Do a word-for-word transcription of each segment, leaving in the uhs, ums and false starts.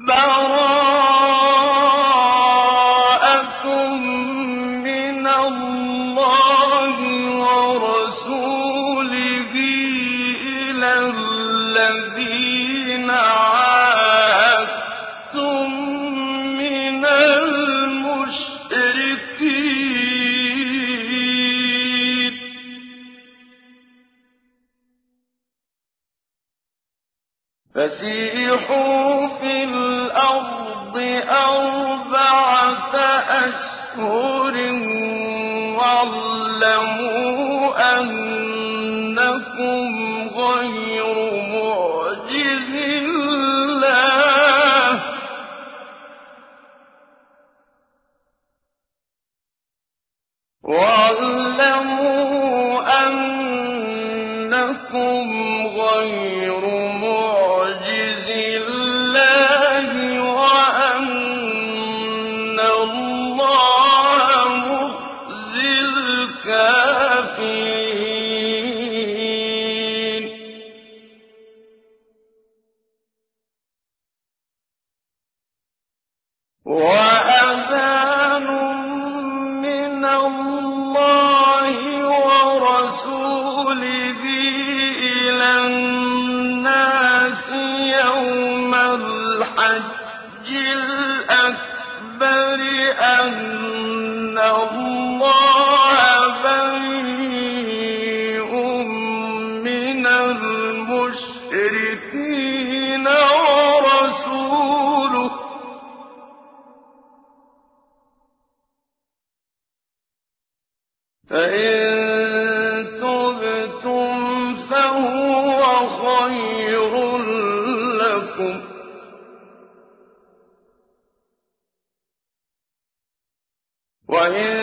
بَرَاءَةٌ مِّنَ اللَّهِ وَرَسُولِهِ إِلَى الَّذِينَ عَاهَدتُّم مِّنَ الْمُشْرِكِينَ فَسِيحُوا فِي الْأَرْضِ أَرْبَعَةَ أَشْهُرٍ وَاعْلَمُوا أَنَّكُمْ غَيْرُ مُعْجِزِي اللَّهِ وَاعْلَمُوا أَنَّكُمْ غَيْرُ مُعْجِزِي اللَّهِ وَأَنَّ اللَّهَ مُخْزِي الْكَافِرِينَ وَأَذَانٌ مِّنَ اللَّهِ وَرَسُولِهِ إِلَى النَّاسِ يَوْمَ الْحَجِّ الْأَكْبَرِ أَنَّ اللَّهَ بَرِيءٌ مِّنَ الْمُشْرِكِينَ وَرَسُولُهُ فَإِن تُبْتُمْ فَهُوَ خَيْرٌ لَّكُمْ ۖ وَإِن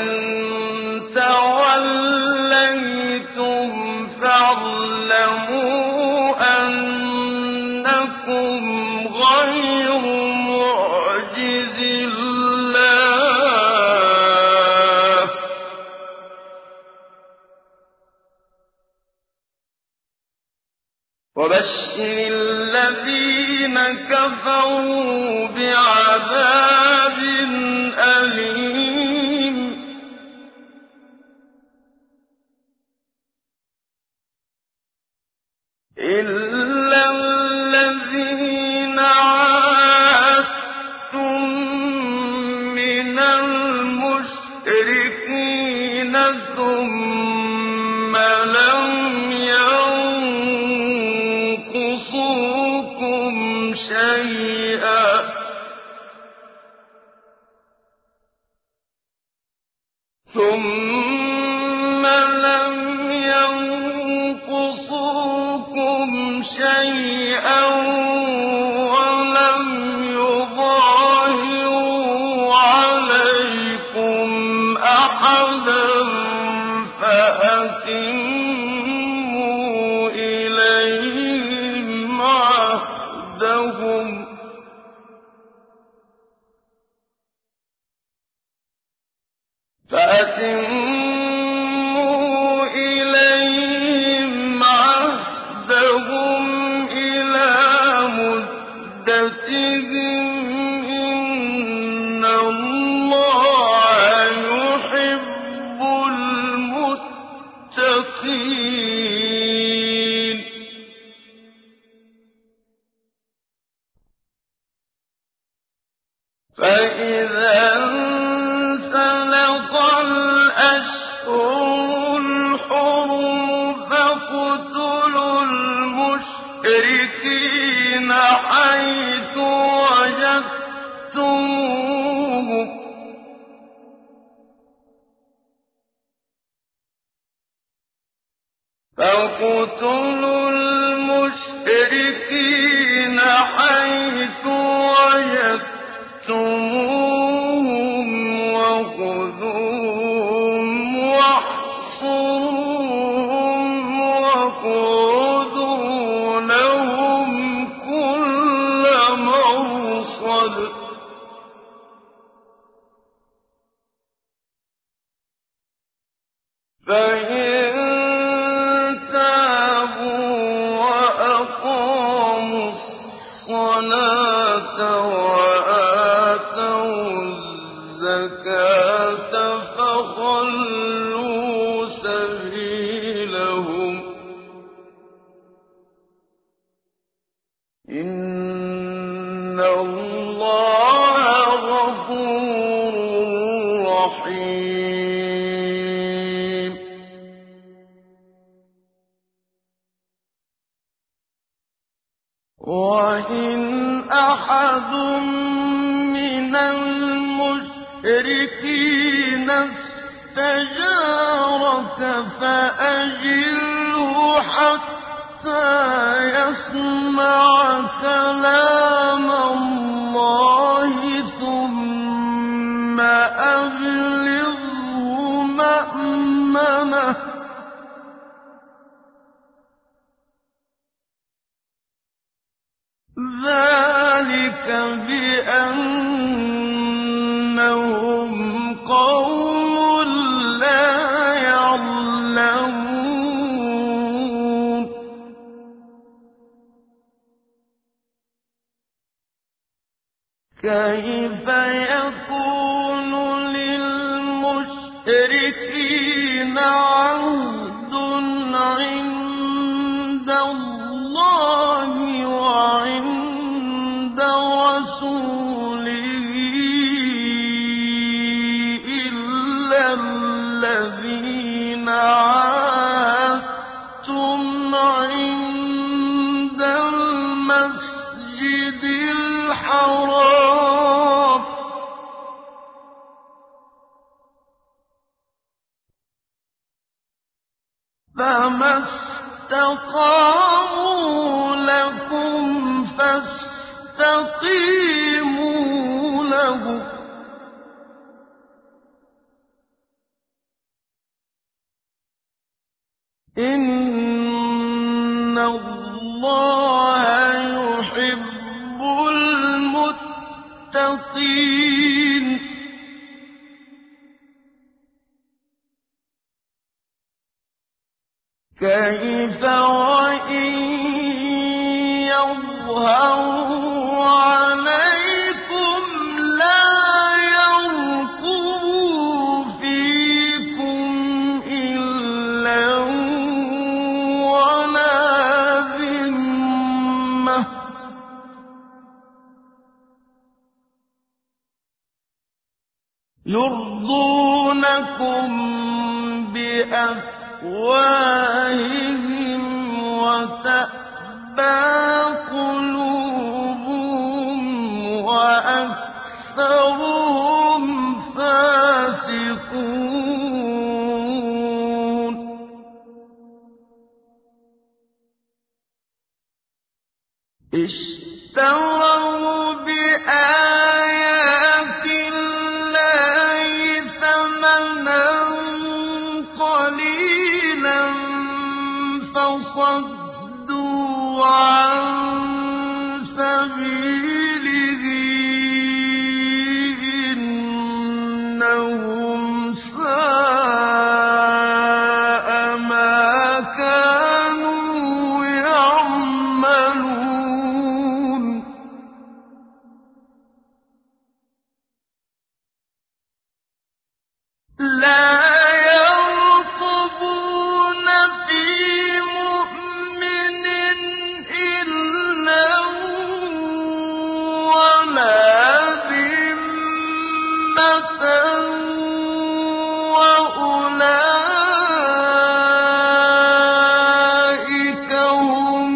تَوَلَّيْتُمْ فَاعْلَمُوا أَنَّكُمْ غَيْرُ مُعْجِزِي اللَّهِ ۗ وَبَشِّرِ الَّذِينَ كَفَرُوا بِعَذَابٍ أَلِيمٍ إِلَّا الَّذِينَ عَاهَدتُّم مِّنَ الْمُشْرِكِينَ ثُمَّ لَمْ يَنقُصُوكُمْ شَيْئًا ثُمَّ لَمْ يَنقُصُوكُمْ شَيْئًا وَلَمْ يُظَاهِرُوا عَلَيْكُمْ أَحَدًا فَأَتِمُّوا إِلَيْهِمْ عَهْدَهُمْ فَأَتِمُّوا إِلَيْهِمْ عَهْدَهُمْ إِلَىٰ مُدَّتِهِمْ ۖ إِنَّ اللَّهَ يُحِبُّ الْمُتَّقِينَ فَإِذَا انسَلَخَ الْأَشْهُرُ الْحُرُمُ فَاقْتُلُوا الْمُشْرِكِينَ حَيْثُ وَجَدتُّمُوهُمْ فَاقْتُلُوا الْمُشْرِكِينَ حَيْثُ وَجَدتُّمُوهُمْ وَخُذُوهُمْ وَاحْصُرُوهُمْ وَاقْعُدُوا لَهُمْ كُلَّ مَرْصَدٍ فَإِن تَابُوا وَأَقَامُوا الصَّلَاةَ وَآتَوُا الزَّكَاةَ فَخَلُّوا سَبِيلَهُمْ ۚ إِنَّ اللَّهَ غَفُورٌ رَّحِيمٌ. وَإِنْ أَحَدٌ مِّنَ الْمُشْرِكِينَ اسْتَجَارَكَ فَأَجِرْهُ حَتَّىٰ يَسْمَعَ كَلَامَ اللَّهِ ثُمَّ أَبْلِغْهُ مَأْمَنَهُ ۚ ذَٰلِكَ بِأَنَّهُمْ قَوْمٌ لَّا يَعْلَمُونَ. كَيْفَ يَكُونُ لِلْمُشْرِكِينَ عَهْدٌ عِندَ اللَّهِ وَعِندَ رَسُولِهِ إِلَّا الَّذِينَ عَاهَدتُّمْ عِندَ الْمَسْجِدِ الْحَرَامِ ۖ فَمَا اسْتَقَامُوا لَكُمْ فَاسْتَقِيمُوا لَهُمْ ۚ إِنَّ اللَّهَ يُحِبُّ الْمُتَّقِينَ. كَيْفَ وَإِن يَظْهَرُوا عَلَيْكُمْ لَا يَرْقُبُوا فِيكُمْ إِلًّا وَلَا ذِمَّةً ۚ يُرْضُونَكُم بِأَفْوَاهِهِمْ وَتَأْبَىٰ قُلُوبُهُمْ وَأَكْثَرُهُمْ فَاسِقُونَ. اشْتَرَوْا بِآيَاتِ اللَّهِ ثَمَنًا قَلِيلًا فَصَدُّوا عَن سَبِيلِهِ ۚ إِنَّهُمْ سَاءَ مَا كَانُوا يَعْمَلُونَ. لَا يَرْقُبُونَ فِي مُؤْمِنٍ إِلًّا وَلَا ذِمَّةً ۚ وَأُولَٰئِكَ هُمُ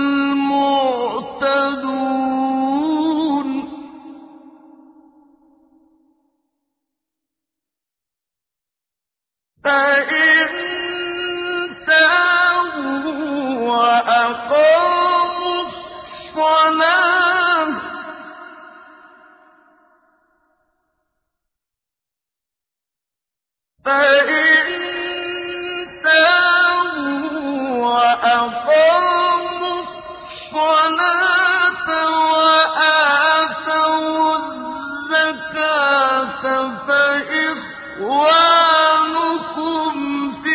الْمُعْتَدُونَ. فَإِن تَابُوا وَأَقَامُوا الصَّلَاةَ فَإِن تَابُوا وَأَقَامُوا الصَّلَاةَ وَآتَوُا الزَّكَاةَ فَإِخْوَانُكُمْ فِي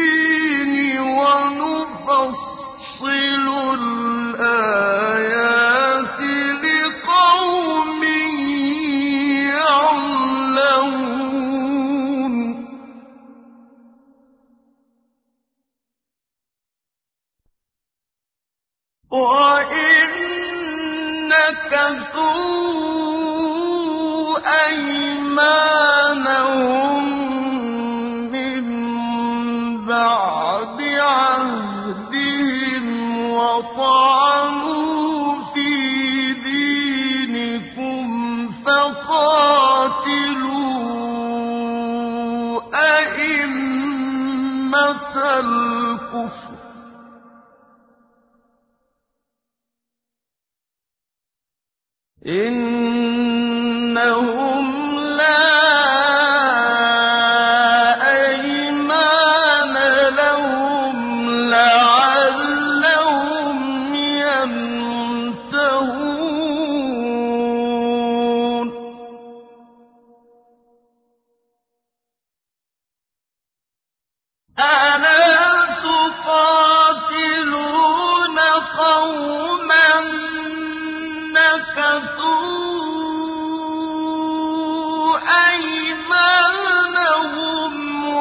الدِّينِ ونفصل الْآيَاتِ نَكَثُوا أَيْمَانَهُم مِّن بَعْدِ عَهْدِهِمْ وَطَعَنُوا فِي دِينِكُمْ فَقَاتِلُوا أَئِمَّةَ الْكُفْرِ إِنَّهُمْ لَا أَيْمَانَ لَهُمْ لَعَلَّهُمْ يَنتَهُونَ أَلَا تُقَاتِلُونَ قَوْمًا نَكَثُوا أَيْمَانَهُمْ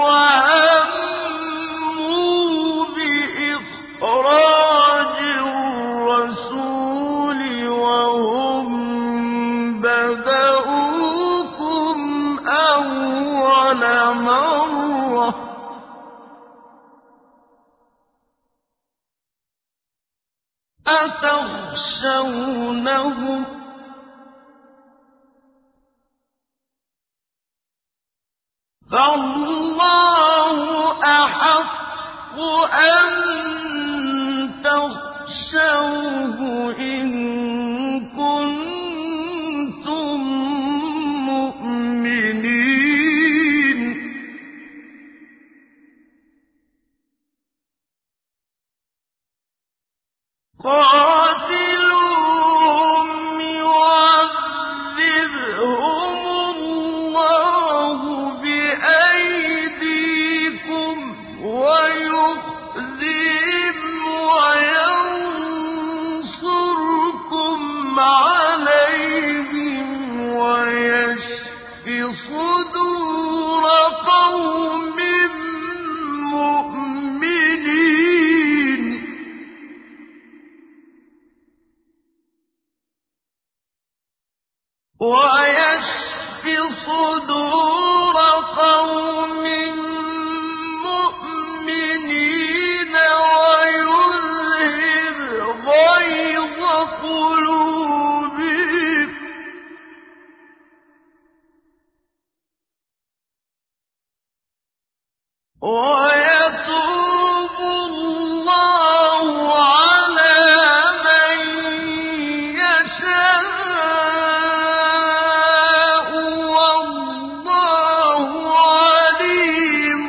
وَهَمُّوا بِإِخْرَاجِ الرَّسُولِ وَهُم بَدَءُوكُمْ أَوَّلَ مَرَّةٍ أَتَخْشَوْنَهُمْ ۚ فَاللَّهُ أَحَقُّ أَن تَخْشَوْهُ إِن كُنتُم مُّؤْمِنِينَ قَاتِلُوهُمْ يُعَذِّبْهُمُ اللَّهُ بِأَيْدِيكُمْ وَيُخْزِهِمْ وَيَنصُرْكُمْ عَلَيْهِمْ وَيَشْفِ صُدُورَ قَوْمٍ مُّؤْمِنِينَ وَيَشْفِ صُدُورَ قَوْمٍ مُّؤْمِنِينَ وَيُذْهِبْ غَيْظَ قُلُوبِهِمْ وَيَتُوبُ اللَّهُ عَلَىٰ مَن يَشَاءُ وَاللَّهُ عَلِيمٌ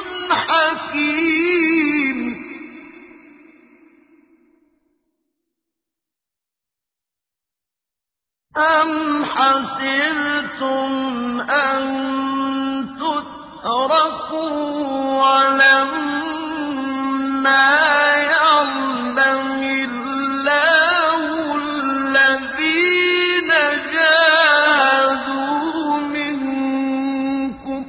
حَكِيمٌ أَمْ حَسِبْتُمْ أَن تُتْرَكُوا وَلَمَّا يَعْلَمِ اللَّهُ الَّذِينَ جَاهَدُوا مِنكُمْ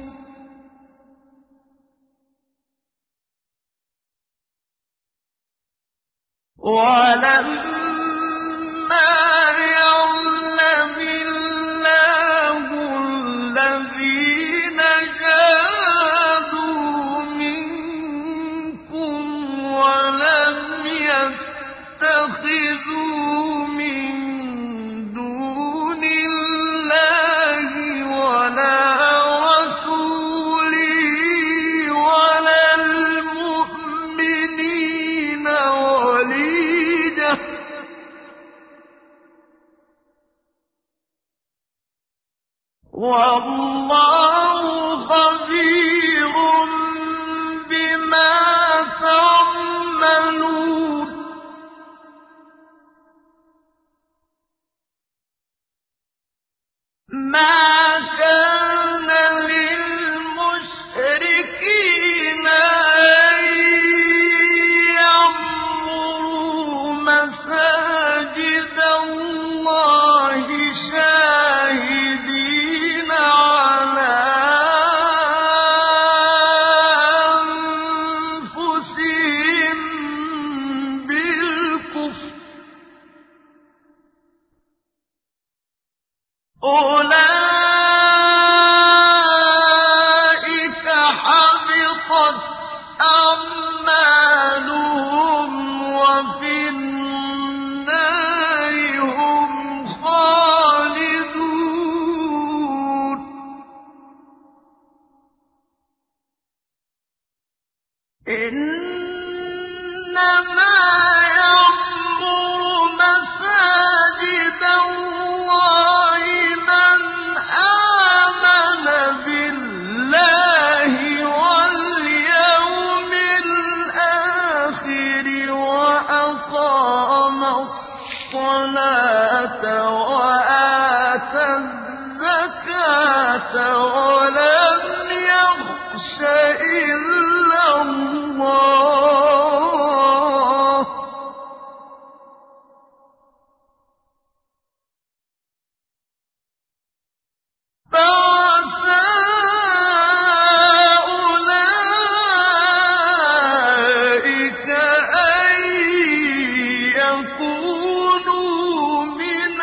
وَلَمَّا يَعْلَمِ اللَّهُ الَّذِينَ جَاهَدُوا مِنكُمْ وَلَمْ يَتَّخِذُوا مِن دُونِ اللَّهِ وَلَا رَسُولِهِ وَلَا الْمُؤْمِنِينَ وَلِيجَةً ۚ وَاللَّهُ خَبِيرٌ بِمَا تَعْمَلُونَ مَا كَانَ لِلْمُشْرِكِينَ أَن يَعْمُرُوا مَسَاجِدَ اللَّهِ شَاهِدِينَ عَلَىٰ أَنفُسِهِم بِالْكُفْرِ أولئك حبطت أعمالهم وفي النار هم خالدون إنما يعمر مساجد الله من آمن بالله واليوم الآخر وأقام الصلاة وآتى الزكاة ولم يخش إلا الله فعسى أولئك أن يكونوا من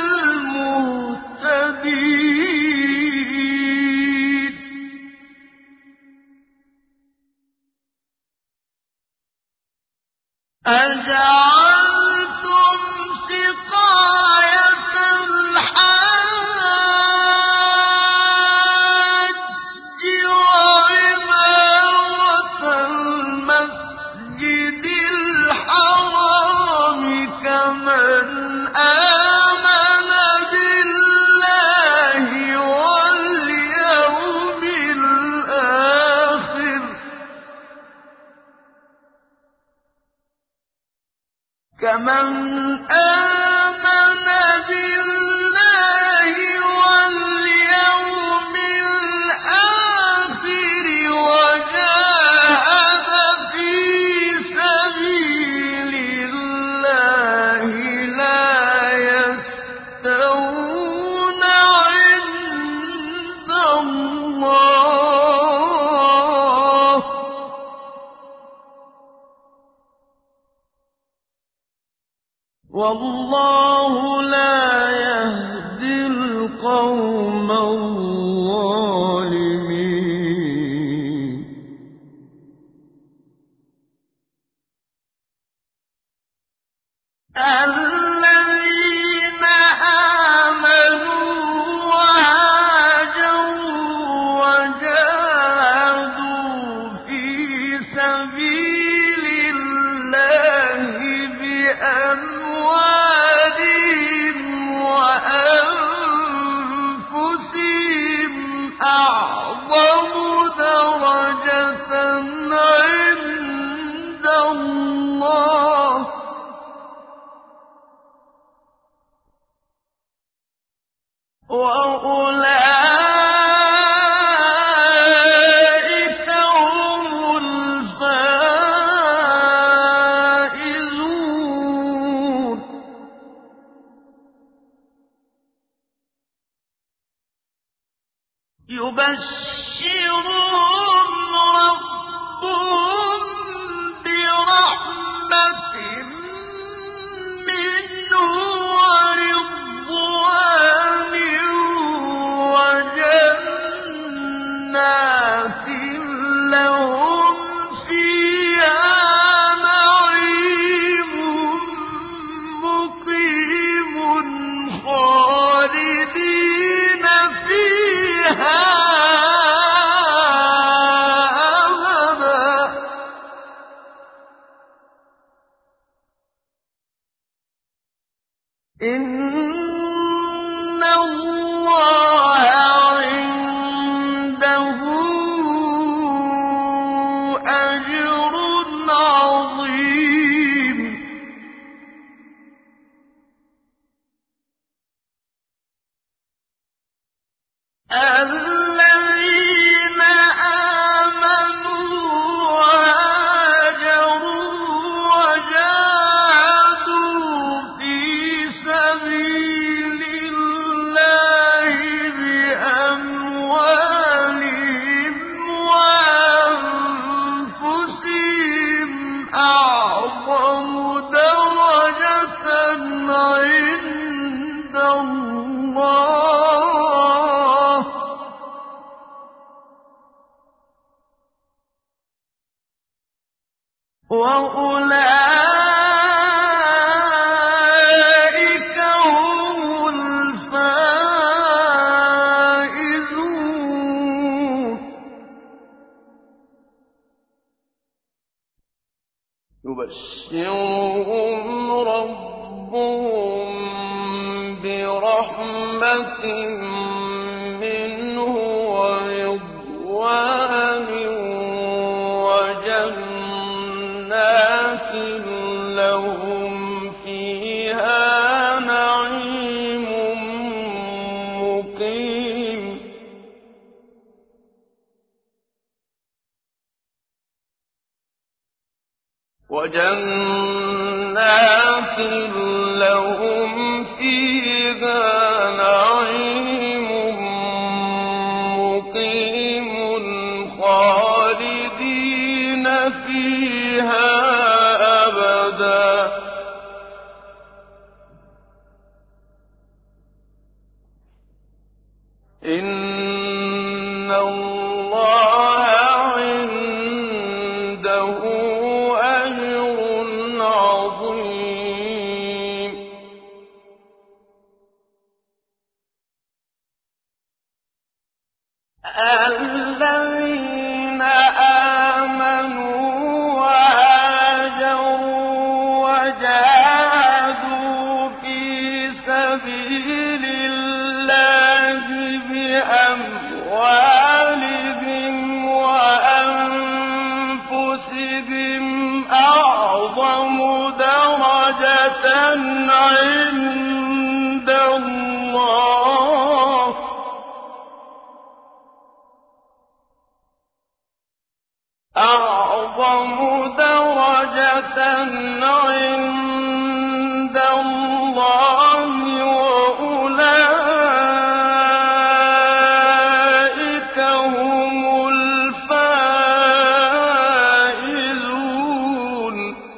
المهتدين أجعلتم سقاية الحاج وعمارة المسجد الحرام كمن آمن بالله واليوم الآخر كمن آمن بالله واليوم الآخر وجاهد في سبيل الله لا يستوون عند الله والله لا يهدي القوم الظالمين الذين آمنوا وهاجروا وجاهدوا في سبيل الله بأموالهم وأنفسهم أعظم درجة عند الله وأولئك هم الفائزون يبشرهم ربهم برحمة منه ورضوان وجنات لهم فيها نعيم مقيم خالدين فيها أبدا إن الله عنده أجر عظيم الذين آمنوا وهاجروا وجاهدوا في سبيل الله بأموالهم وأنفسهم أعظم درجة عند الله يبشرهم ربهم برحمة منه ورضوان وجنات لهم فيها نعيم مقيم وجنات لهم فيها نعيم مقيم خالدين فيها أبدا إن الله عنده أجر عظيم الذين آمنوا وهاجروا وجاهدوا في سبيل الله بأموالهم وأنفسهم أعظم درجة عند الله أعظم درجة عند الله وأولئك هم الفائزون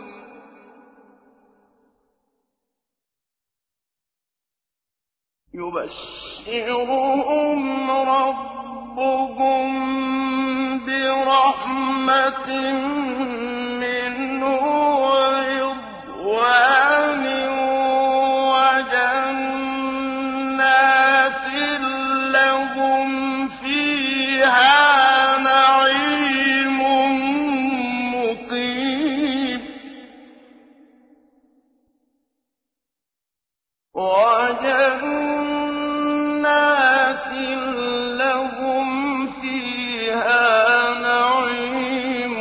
يبشرهم ربهم برحمة منه ورضوان وجنات لهم فيها نعيم مقيم وجنات لهم فيها نعيم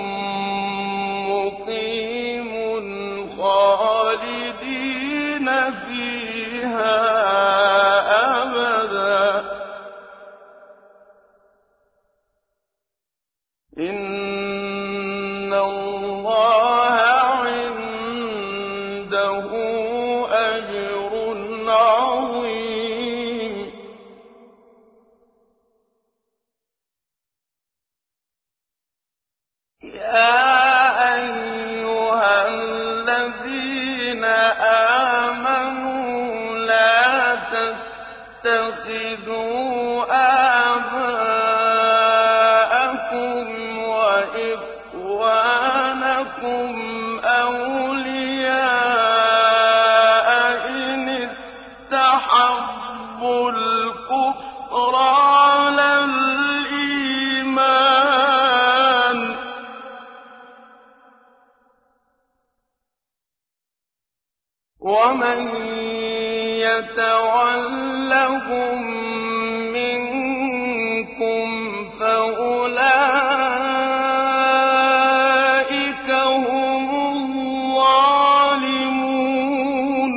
مقيم خالدين فيها أبدا إن الله عنده أجر عظيم يا أيها الذين آمنوا لا تتخذوا آباءكم وإخوانكم أولياء إن استحبوا الكفر على الإيمان ومن يتولهم منكم فأولئك هم الظالمون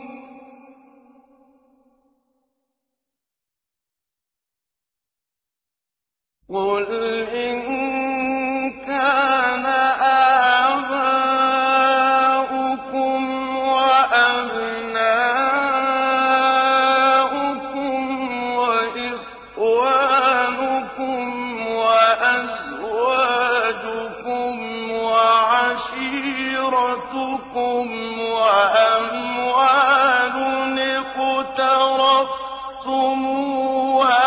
قل إن كان آباؤكم وأبناؤكم وإخوانكم وأزواجكم وعشيرتكم وأموال اقترفتموها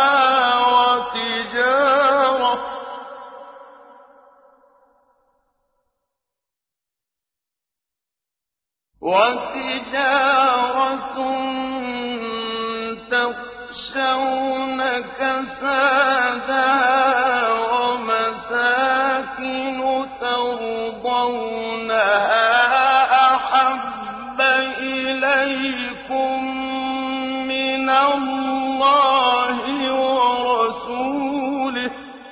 وتجارة وتجارة تخشون كسادها ومساكن ترضونها ترضونها أحب إليكم من الله ورسوله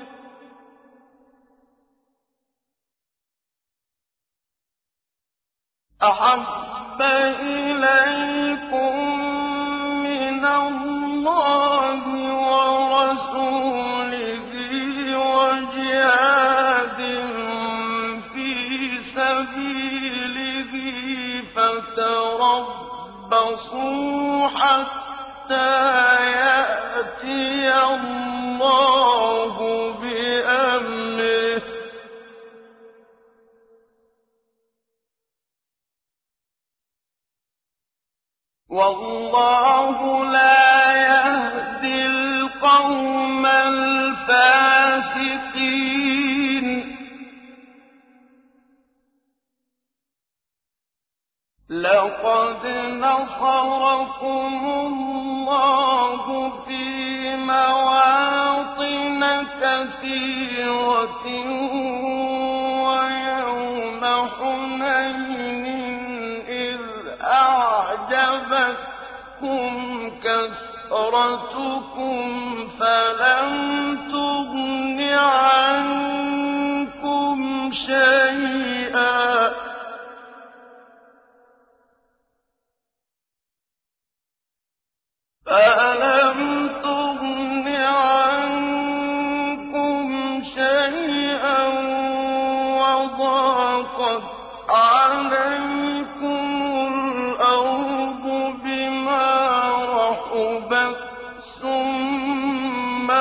أحب إليكم من الله ورسوله وجهاد في سبيله فتربصوا حتى يأتي الله بأمره والله لا يهدي القوم الفاسقين لقد نصركم الله في مواطن كثيرة ويوم حنين إذ أعجبتكم كثرتكم فلم تغن عنكم شيئا فلم تغن عنكم شيئا وضاقت عليكم الأرض بما رحبت ثم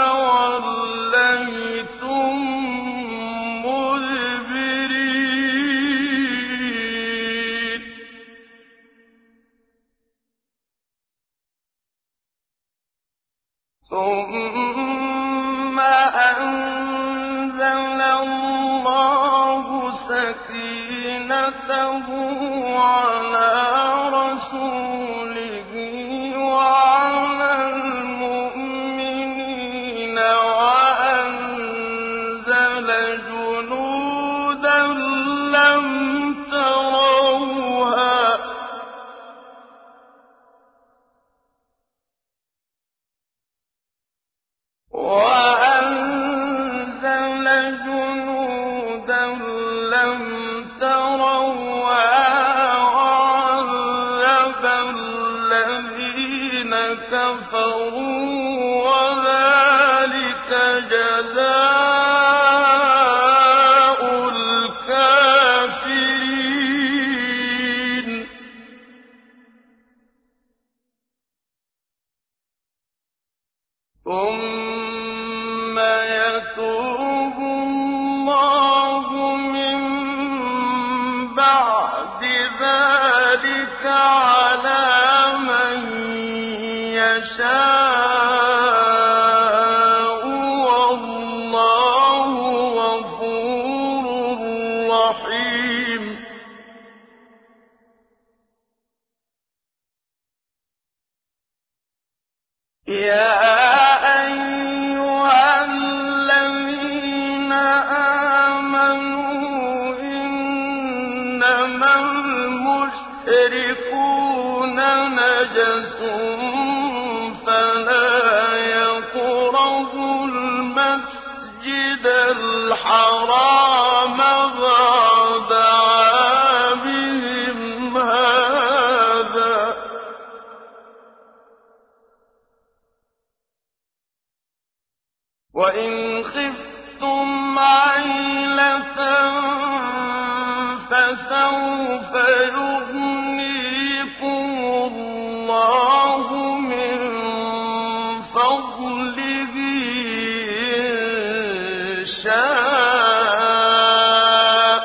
وليتم مدبرين ثم أنزل الله سكينته على رسوله وعلى المؤمنين وأنزل جنودا لم تروها وأنزل جنودا لم تروها وعذب الذين كفروا وذلك جزاء الكافرين ثم يتوب الله من بعد ذلك على من يشاء والله غفور رحيم يا أيها الذين آمنوا إنما المشركون نجس فلا يقربوا المسجد الحرام بعد عامهم هذا وإن خفتم عيلة فسوف يغنيكم الله من فضله إن شاء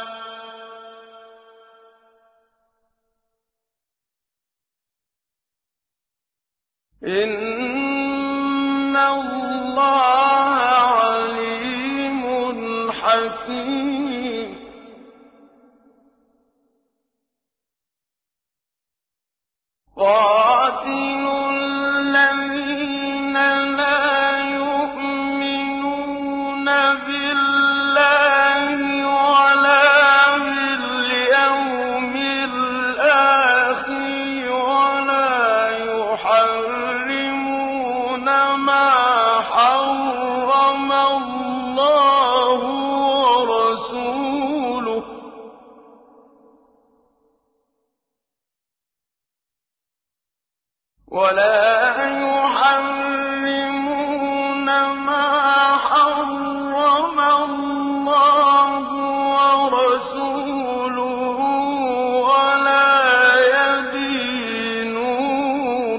إن الله عليم حكيم قاتلوا الذين لا يؤمنون بالله ولا ما حرم الله ورسوله ولا يحرمون ما حرم الله ورسوله ولا يدينون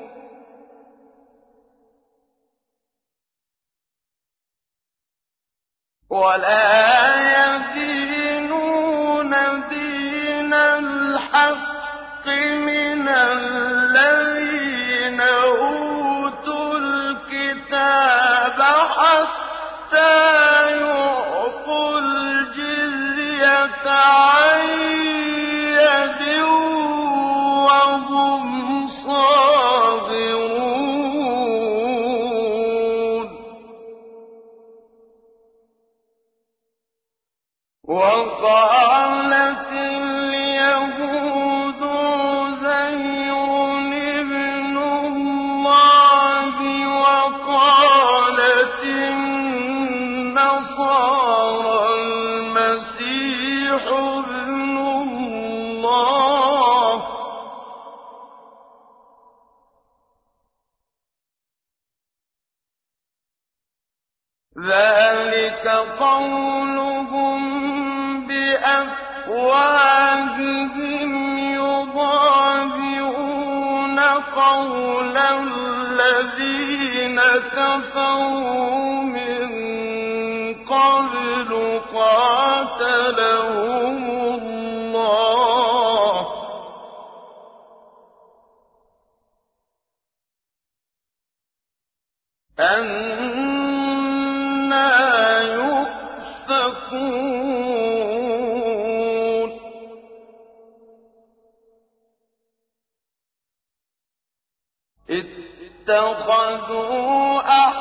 ولا يدينون دين الحق من الذين أوتوا الكتاب حتى يعطوا الجزية عن يد وهم صاغرون وقالت اليهود عزير ابن الله وقالت النصارى المسيح ابن الله ذلك قولهم بأفواههم يضاهئون قول الذين كفروا من قبل قاتلهم الله أنى يؤفكون اتخذوا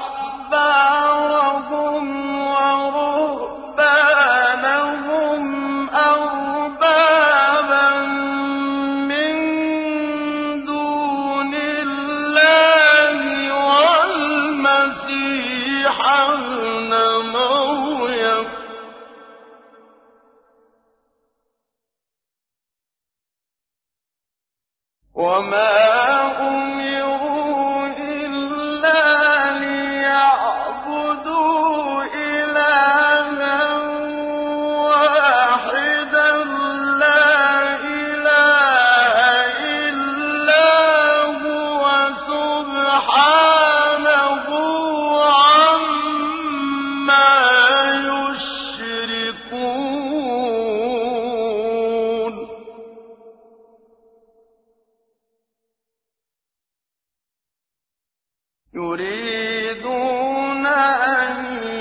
أحبارهم ورهبانهم أربابا من دون الله والمسيح ابن مريم وما أمروا إلا ليعبدوا إلها واحدا لا إله إلا هو سبحانه عما يشركون يريدون أن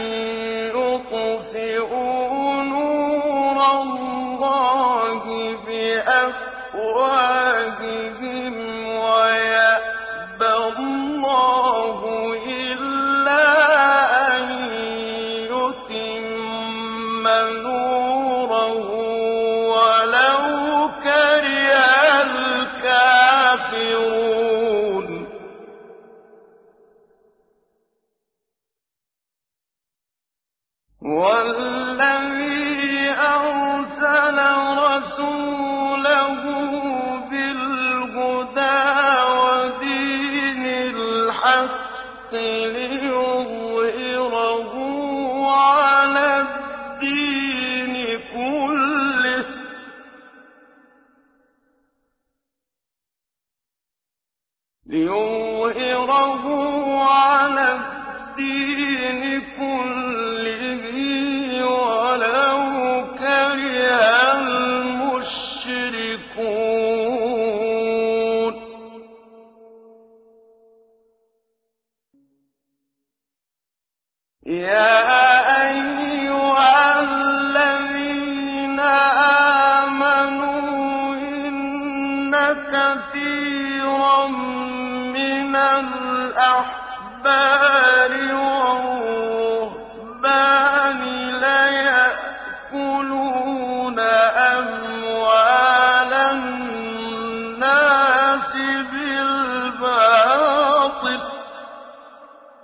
يطفئوا نور الله بأفواههم ويأبى الله إلا أن يتم نوره ولو كره الكافرون والذي أرسل رسوله بالهدى ودين الحق ليظهره على الدين كله ليظهره على الدين كله ولو كره المشركون يا أيها الذين آمنوا إن كثيرا من الأحبار والرهبان ليأكلون أموال الناس بالباطل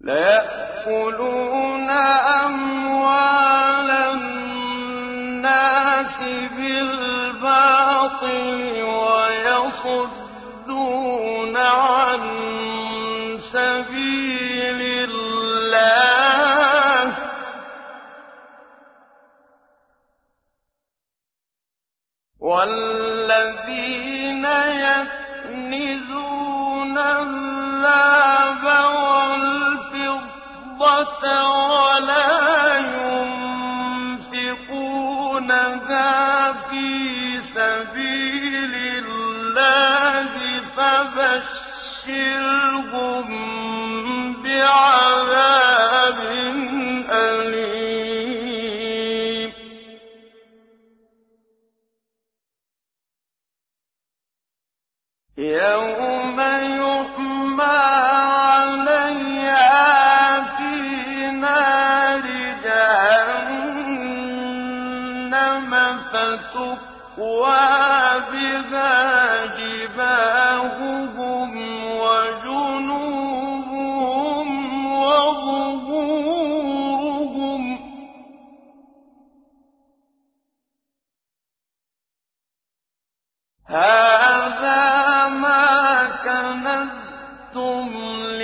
لَيَأْكُلُونَ أَمْوَالَ النَّاسِ بِالْبَاطِلِ وَيَصُدُّونَ عَن سَبِيلِ اللَّهِ ۗ وَالَّذِينَ يَكْنِزُونَ الذَّهَبَ وَالْفِضَّةَ وَلَا يُنفِقُونَهَا فِي سَبِيلِ اللَّهِ فَبَشِّرْهُم بِعَذَابٍ أَلِيمٍ. يَوْمَ يُحْمَىٰ عَلَيْهَا فِي نَارِ جَهَنَّمَ فَتُكْوَىٰ بِهَا جِبَاهُهُمْ وَجُنُوبُهُمْ وَظُهُورُهُمْ ۖ هَٰذَا مَا كَنَزْتُمْ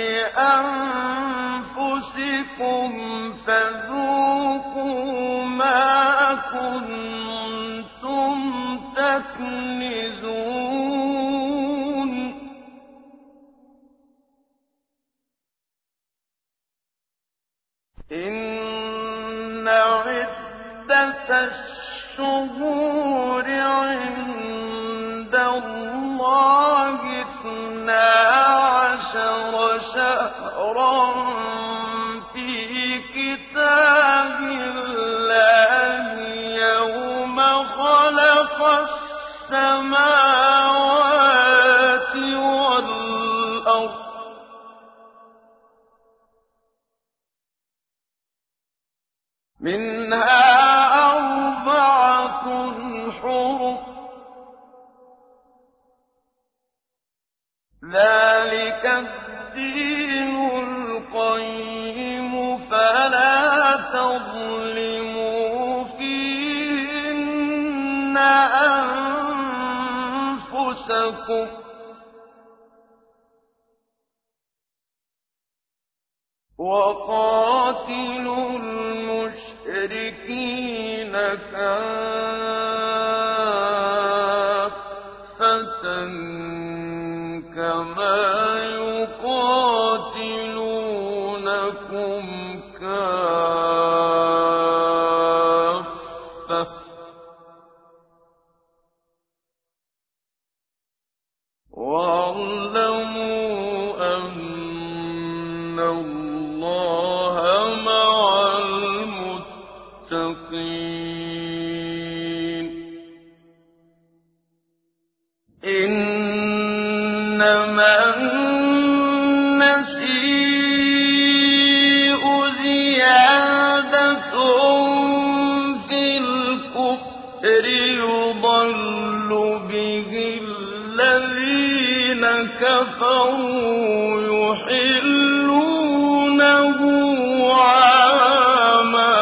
لِأَنفُسِكُمْ فَذُوقُوا مَا كُنتُمْ تَكْنِزُونَ. إِنَّ عِدَّةَ الشُّهُورِ عِندَ اللَّهِ اثْنَا عَشَرَ شَهْرًا فِي كِتَابِ اللَّهِ يَوْمَ خَلَقَ السَّمَاوَاتِ وَالْأَرْضَ ۚ مِنْهَا أَرْبَعَةٌ حُرُمٌ ۚ ذَٰلِكَ الدِّينُ الْقَيِّمُ فَلَا تَظْلِمُوا فِيهِنَّ أَنفُسَكُمْ ۚ وَقَاتِلُوا الْمُشْرِكِينَ كَافَّةً كَمَا يُقَاتِلُونَكُمْ كَافَّةً ۚ وَاعْلَمُوا أَنَّ اللَّهَ مَعَ الْمُتَّقِينَ. إِنَّمَا النَّسِيءُ زِيَادَةٌ فِي الْكُفْرِ يُضَلُّ بِهِ الَّذِينَ كَفَرُوا يُحِلُّونَهُ عَامًا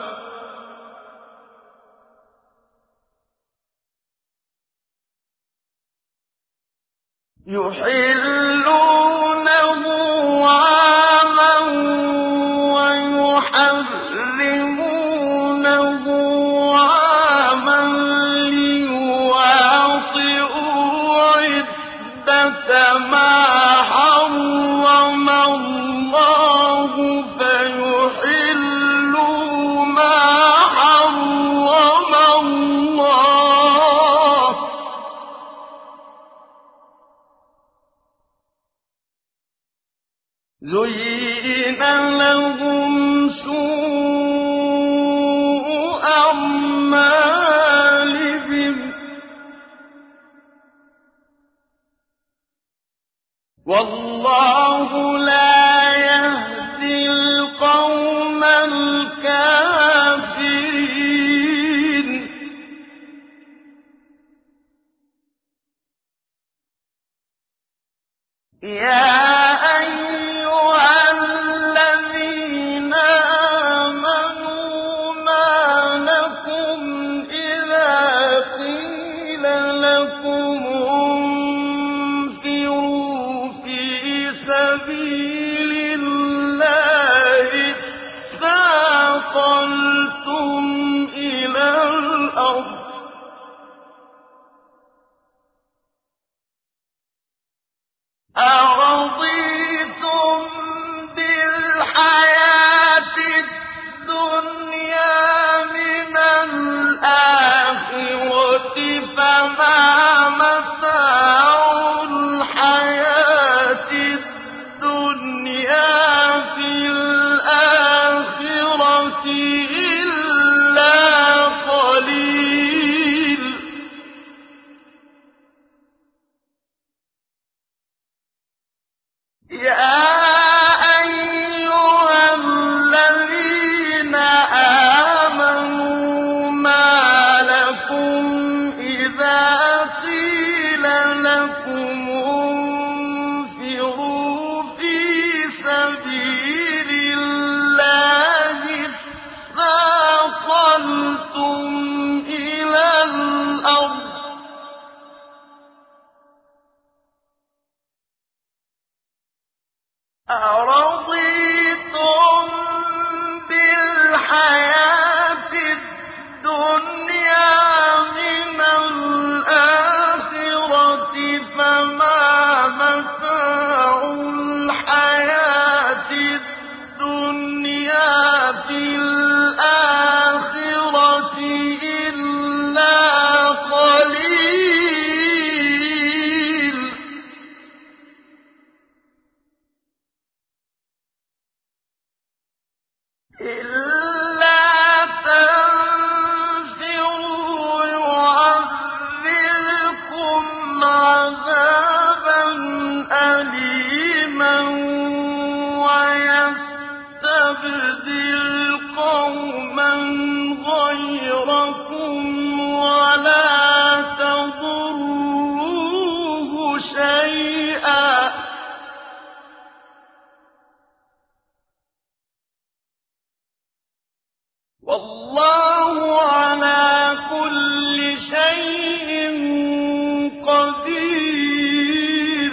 يُحِلُّونَهُ عَامًا وَيُحَرِّمُونَهُ عَامًا لِّيُوَاطِئُوا عِدَّةَ مَا حَرَّمَ اللَّهُ فَيُحِلُّوا مَا حَرَّمَ اللَّهُ ۚ زُيِّنَ لَهُمْ سُوءُ أَعْمَالِهِمْ ۗ وَاللَّهُ لَا يَهْدِي الْقَوْمَ الْكَافِرِينَ. يَا أَيُّهَا الَّذِينَ يا أيها الذين آمنوا ما لكم إذا قيل لكم انفروا في سبيل الله اثاقلتم إلى الأرض أرضيتم بالحياة الدنيا من الآخرة فما متاع الحياة الدنيا في الآخرة إلا قليل إلا تنفروا يعذبكم عذابا أليما ويستبدل قوما غيركم ولا تضروه شيئا والله على كل شيء قدير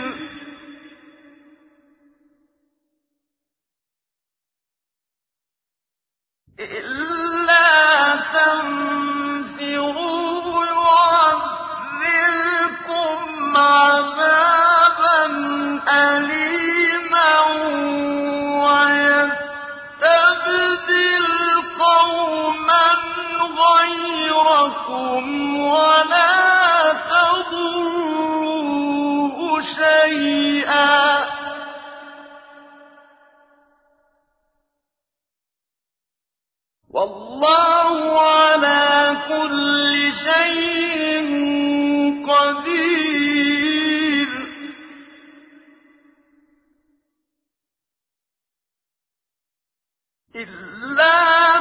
إلا تنفروا يعذبكم عذابا أليما ويستبدل قوما غيركم ولا تضروه شيئا والله على كل شيء قدير إلا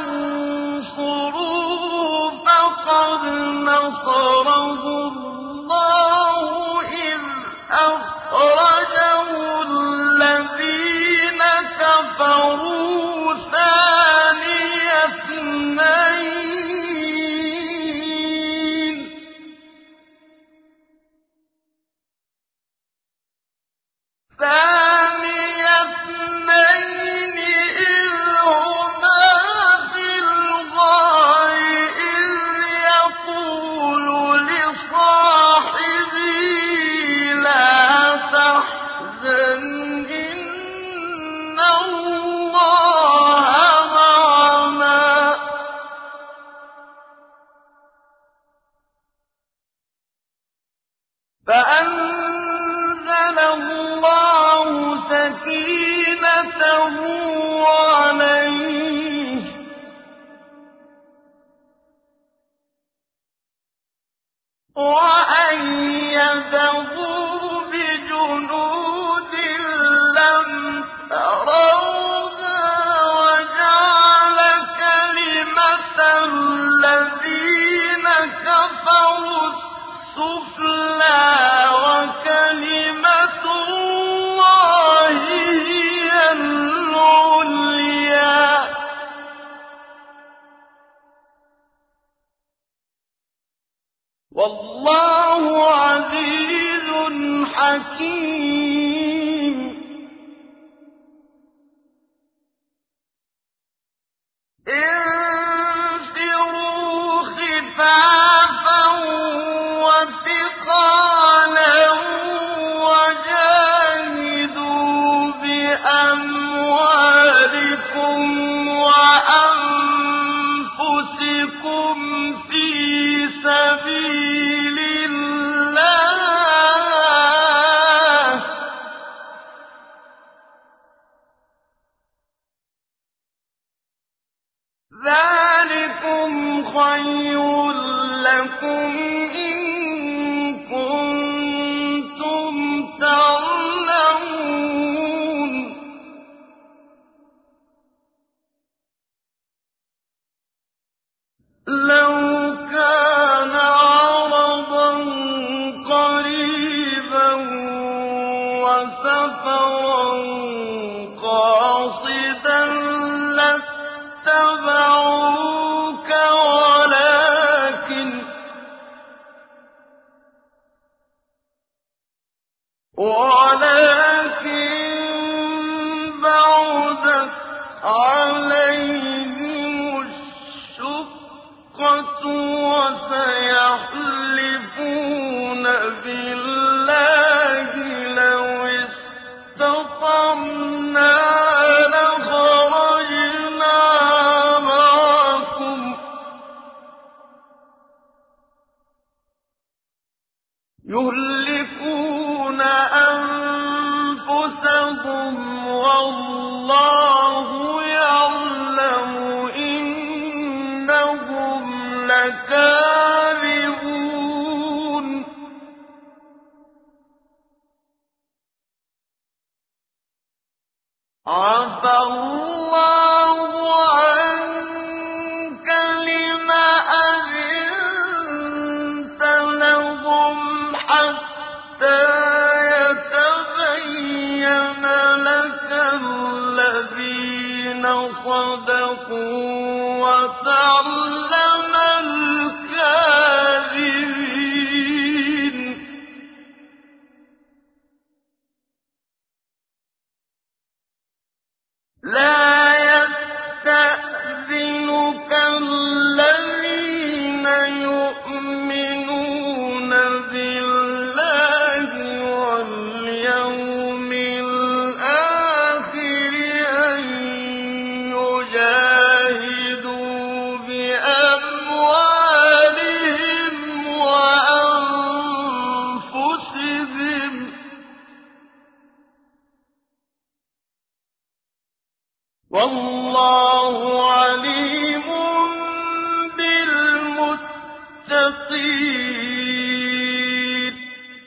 تنصروه فقد نصره الله إذ أخرجه الذين كفروا ثاني اثنين ثاني اثنين إذ هما في الغار إذ يقول لصاحبه لا تحزن إن الله معنا فأنزل الله سكينته عليه وأيده بجنود لم تروها وجعل كلمة الذين كفروا السفلى وكلمة الله هي العليا والله عزيز حكيم انفروا خفافا وثقالا وجاهدوا بأموالكم وأنفسكم في سبيل الله سَفَرًا قَاصِدًا لَّاتَّبَعُوكَ وَلَٰكِن وَلَٰكِن بَعُدَتْ عَلَيْهِمُ الشُّقَّةُ وَسَيَحْلِفُونَ بِاللَّهِ لَوِ اسْتَطَعْنَا لَخَرَجْنَا مَعَكُمْ يُهْلِكُونَ أَنفُسَهُمْ وَاللَّهُ يَعْلَمُ إِنَّهُمْ لَكَاذِبُونَ عَفَا اللَّهُ عَنكَ لِمَ أَذِنتَ لَهُمْ حَتَّىٰ يَتَبَيَّنَ لَكَ الَّذِينَ صَدَقُوا وَتَعْلَمَ الْكَاذِبِينَ لَا يَسْتَأْذِنُكَ الَّذِينَ يُؤْمِنُونَ بِاللَّهِ وَالْيَوْمِ الْآخِرِ أَن يُجَاهِدُوا بِأَمْوَالِهِمْ وَأَنفُسِهِمْ ۗ وَاللَّهُ عَلِيمٌ بِالْمُتَّقِينَ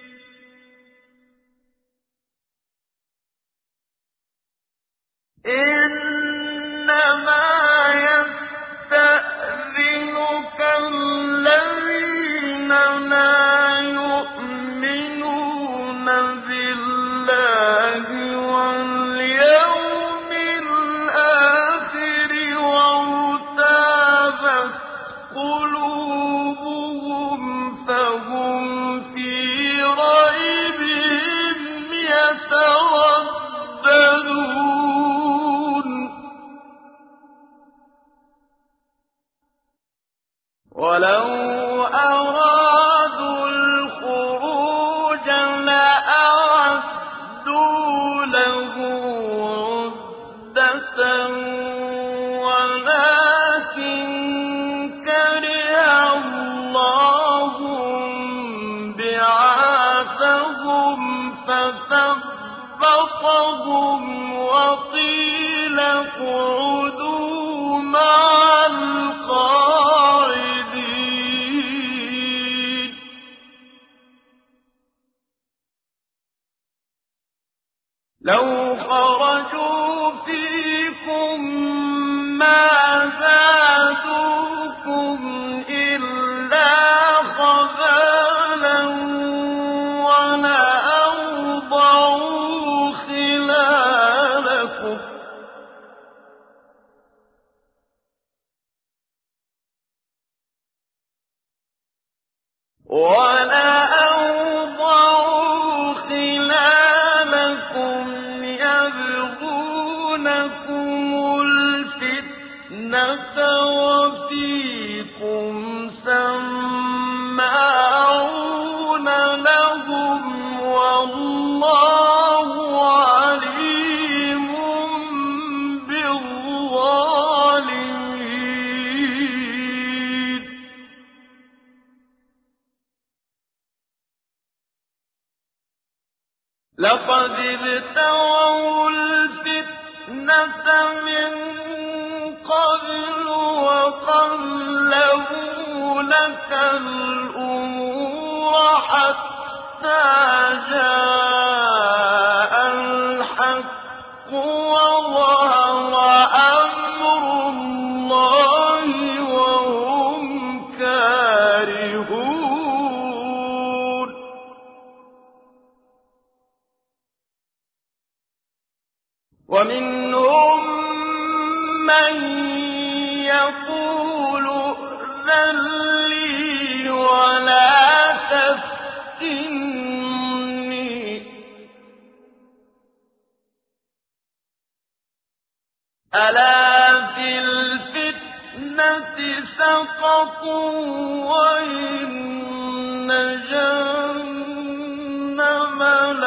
إِنَّمَا يَسْتَأْذِنُكَ الَّذِينَ لَا يُؤْمِنُونَ بِاللَّهِ وَالْيَوْمِ الْآخِرِ وَارْتَابَتْ قُلُوبُهُمْ فَهُمْ فِي رَيْبِهِمْ يَتَرَدَّدُونَ وَلَوْ أَرَادُوا الْخُرُوجَ لَأَعَدُّوا لَهُ عُدَّةً وَلَٰكِن كَرِهَ اللَّهُ انبِعَاثَهُمْ فَثَبَّطَهُمْ وَقِيلَ اقْعُدُوا مَعَ الْقَاعِدِينَ لَوْ خَرَجُوا فِيكُم مَّا زَادُوكُمْ إِلَّا خَبَالًا وَلَأَوْضَعُوا خِلَالَكُمْ وَلَأَوْضَعُوا خِلَالَكُمْ يَبْغُونَكُمُ الْفِتْنَةَ وَفِيكُمْ سَمَّاعُونَ لَهُمْ وَاللَّهُ عَلِيمٌ بِالظَّالِمِينَ لَقَدِ ابْتَغَوُا الْفِتْنَةَ مِن قَبْلُ وَقَلَّبُوا لَكَ الْأُمُورَ حَتَّىٰ جَاءَ الْحَقُّ وَظَهَرَ أَمْرُ اللَّهِ وَهُمْ كَارِهُونَ. ومنهم من يقول ائذن لي ولا تفتني ألا في الفتنة سقطوا وإن جهنم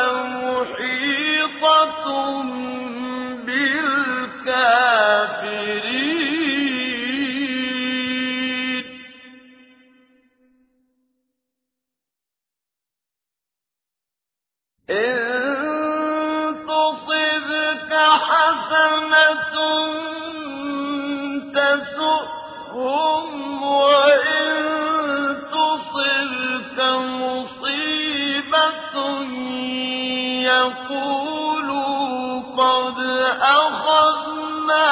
لمحيطة بالكافرين إن تصبك حسنة تسؤهم وإن تصبك مصيبة يقولوا قد أخذنا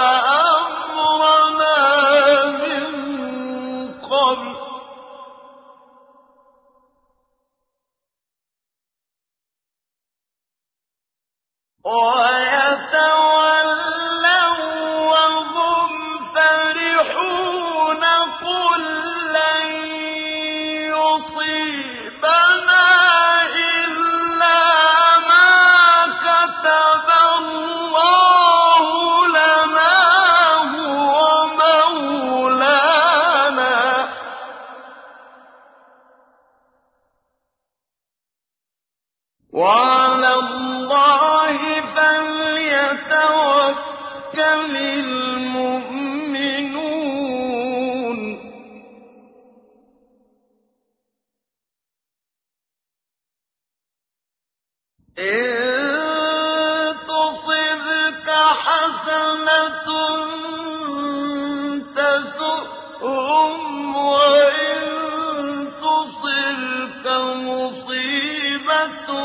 أمرنا من قبل ويتولوا وهم فرحون قل لن يصيبنا إلا ما كتب الله لنا هو مولانا وعلى الله فليتوكل المؤمنون إن تصبك حسنة تسؤهم وإن تصبك مصيبة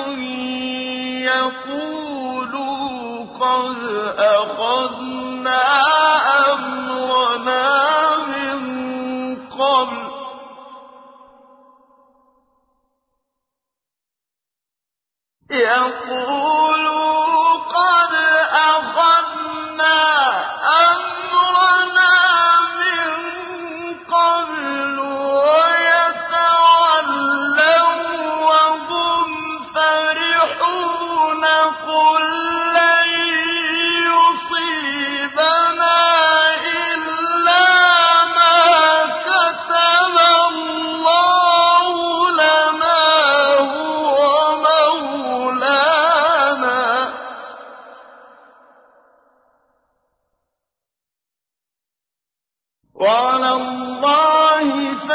يقولوا قد أخذنا أمرنا من قبل يقولوا قد أخذنا أمرنا من قبل ويتولوا وهم فرحون قل لن يصيبنا إلا ما كتب الله لنا هو مولانا وعلى الله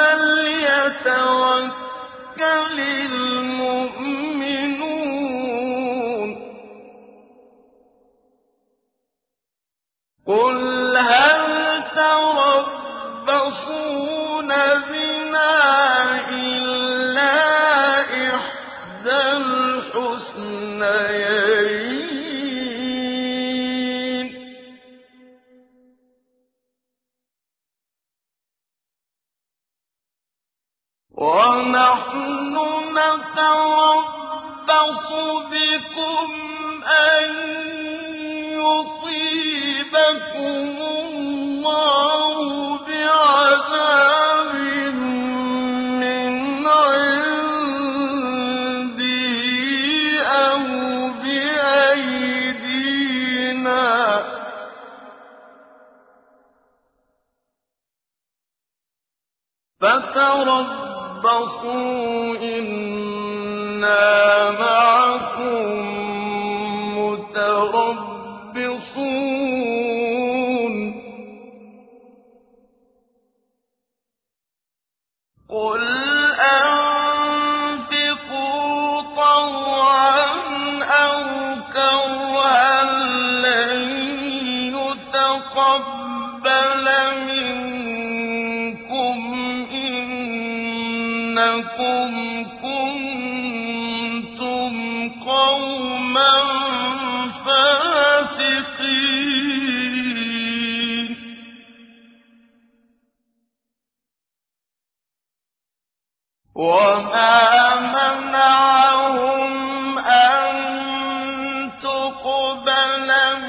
فليتوكل المؤمنون قل هل تربصون بنا إلا إحدى الحسنيين ونحن نتربص بكم أن يصيبكم الله بعذاب من عنده أو بأيدينا فتربصوا إنا معكم متربصون قل أنفقوا طوعا أو كرها لن يتقبل منكم إنكم كنتم قوما فاسقين وما منعهم أن تقبل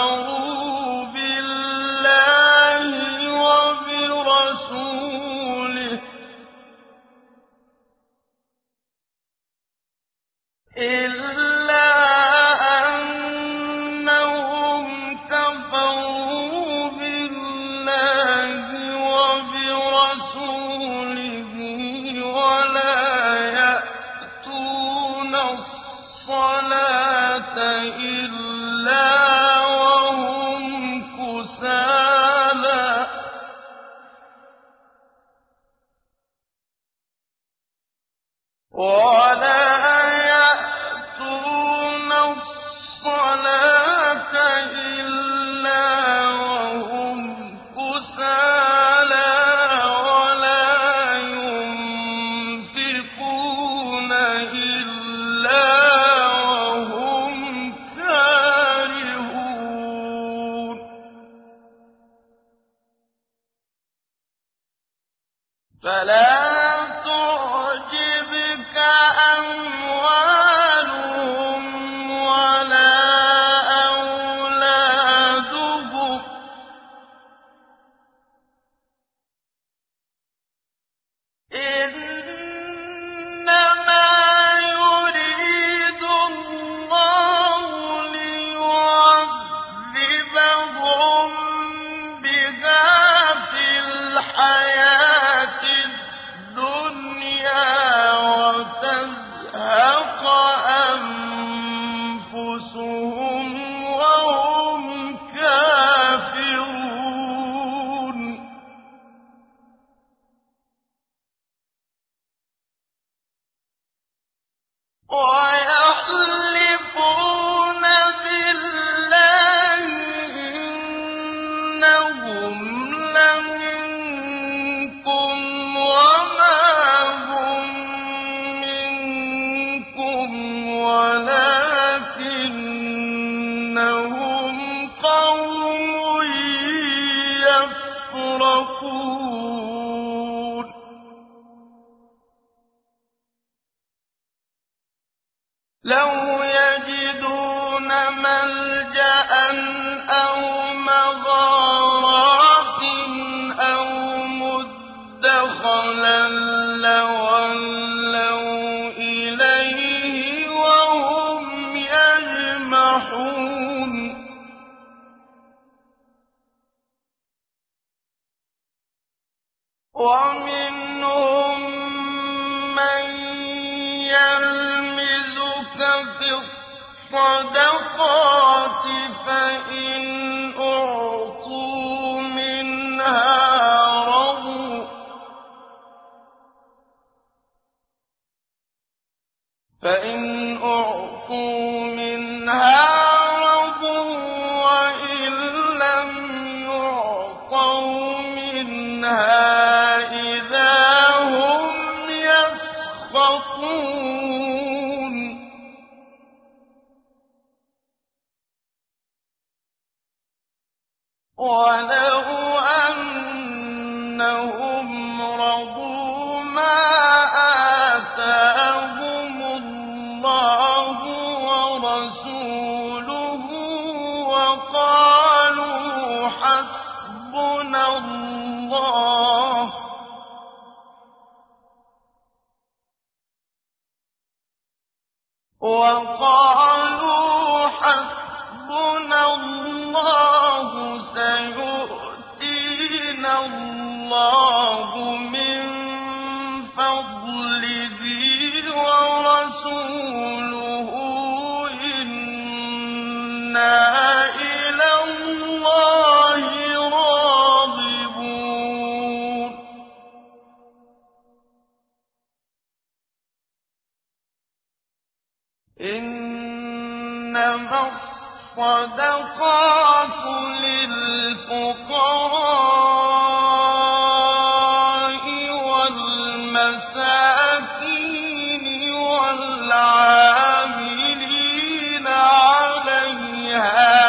كفروا بالله وبرسوله إلا أنهم كفروا بالله وبرسوله ولا يأتون الصلاة إلا وهم كسالى ولا يأتون الصلاة إلا وهم كسالى ولا ينفقون إلا وهم كارهون فلا تعجبك أموالهم ولا أولادهم إنما يريد الله ليعذبهم بها في الحياة الدنيا وتزهق أنفسهم وهم كافرون ويحلفون بالله إنهم لمنكم وما هم منكم ولكنهم قوم يفرقون لو يجدون ملجأ أو مغارات أو مدخلا لولوا إليه وهم يجمحون ومنهم من يلمزك في الصدقات فإن أعطوا منها رضوا فإن أعطوا منها رضوا وإن لم يعطوا منها إذا هم يسخطون ولو أنهم رضوا ما آتاهم الله ورسوله وقالوا حسبنا الله وقالوا حسبنا الله سيؤتينا الله من فضله ورسوله إنا إلى الله راغبون إنما الصدقات للفقراء والمساكين والعاملين عليها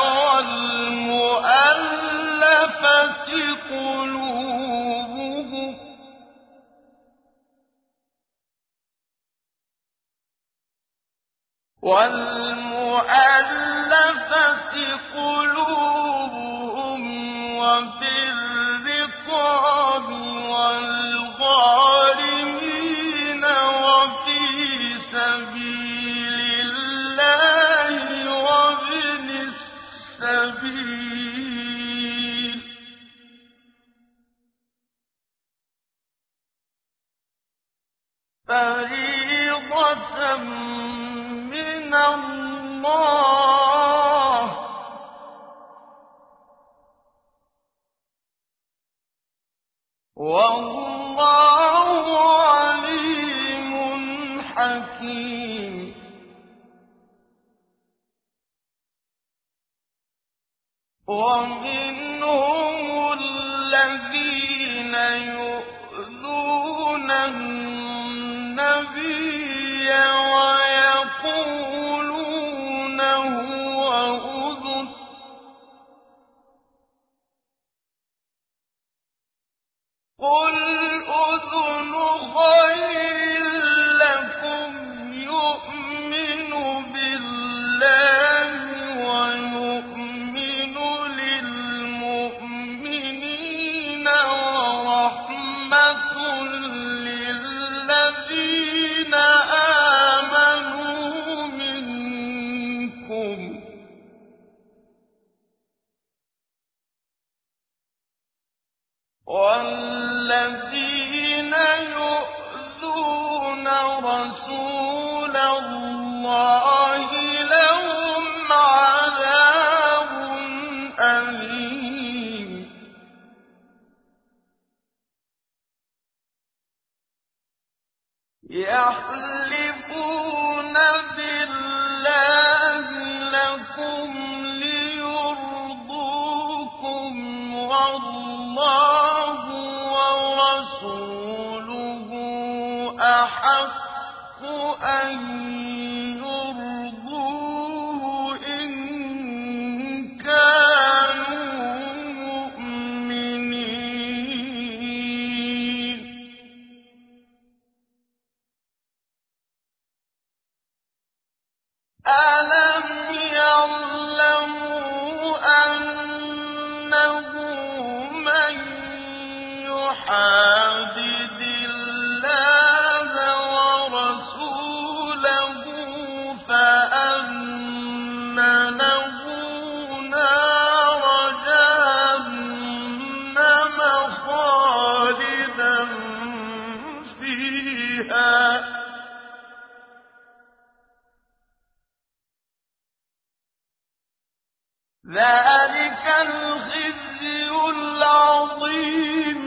والمؤلفة قلوبهم والمؤلفة قلوبهم وفي الرقاب والغارمين وفي سبيل الله وابن السبيل فريضة من الله والله عليم حكيم ومنهم الذين يؤذون النبي ويقولون هو أذن قل أذن خير لكم يؤمن بالله ويؤمن للمؤمنين ورحمة للذين آمنوا منكم والذين يؤذون رسول الله لهم عذاب أليم يحلفون بالله لكم ليرضوكم والله ورسوله أحق أن يرضوه إن كانوا مؤمنين ألم يعلموا أنه من يحادد الله ورسوله فأن له نار جهنم خالدا فيها ذلك الخزي العظيم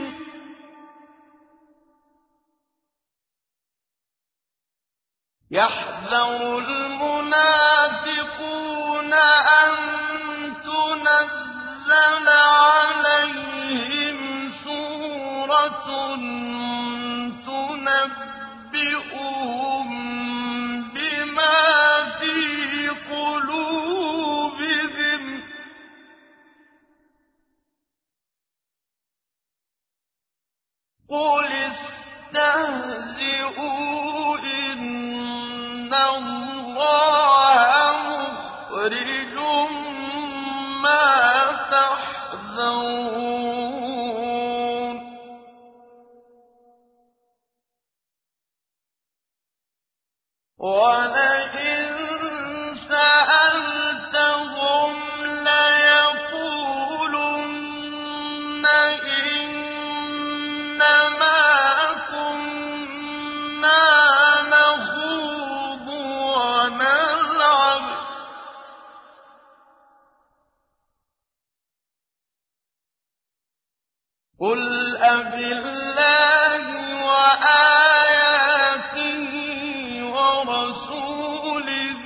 يحذر المنافقون أن تنزل عليهم سورة تنبئهم بما في قلوبهم قل استهزئوا إن الله مخرج ما تحذرون ولئن سألتهم ليقولن إنما كنا نخوض ونلعب قل أبالله وآياته ورسوله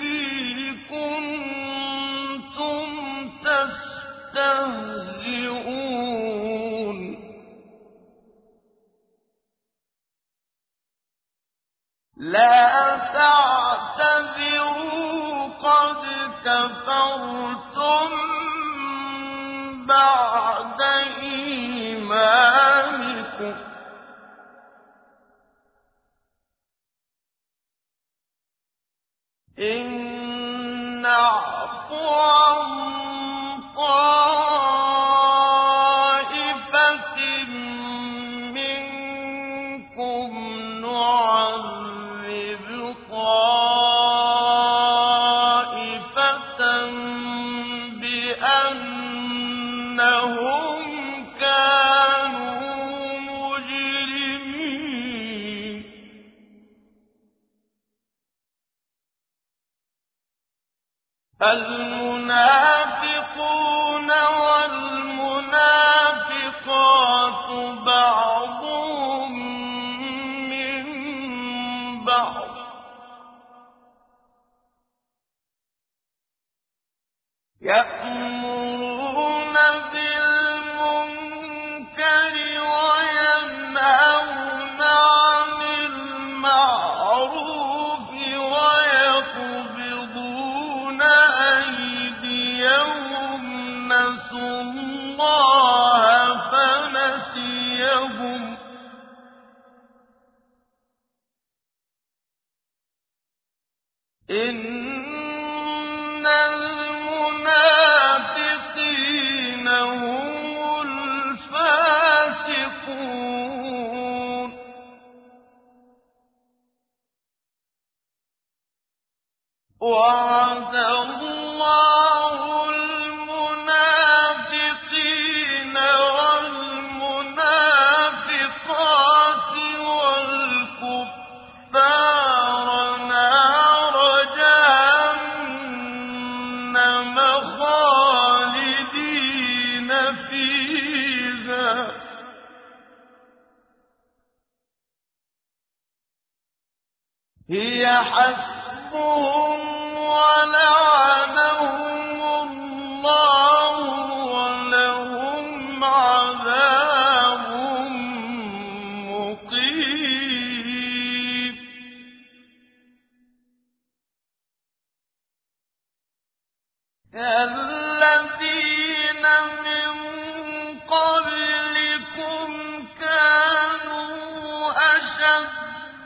كنتم تستهزئون لا تعتذروا قد كفرتم بعد إيمانكم إن نعف عن طائفة المنافقون والمنافقات بعضهم من بعض يأمرون بالمنكر وينهون عن المعروف ويقبضون أيديهم نسوا الله فنسيهم إن المنافقين هم الفاسقون وعد الله المنافقين والمنافقات والكفار نار جهنم خالدين فيها هي حسبهم ولعنهم الله ولهم عذاب مقيم الذين من قبلكم كانوا أشد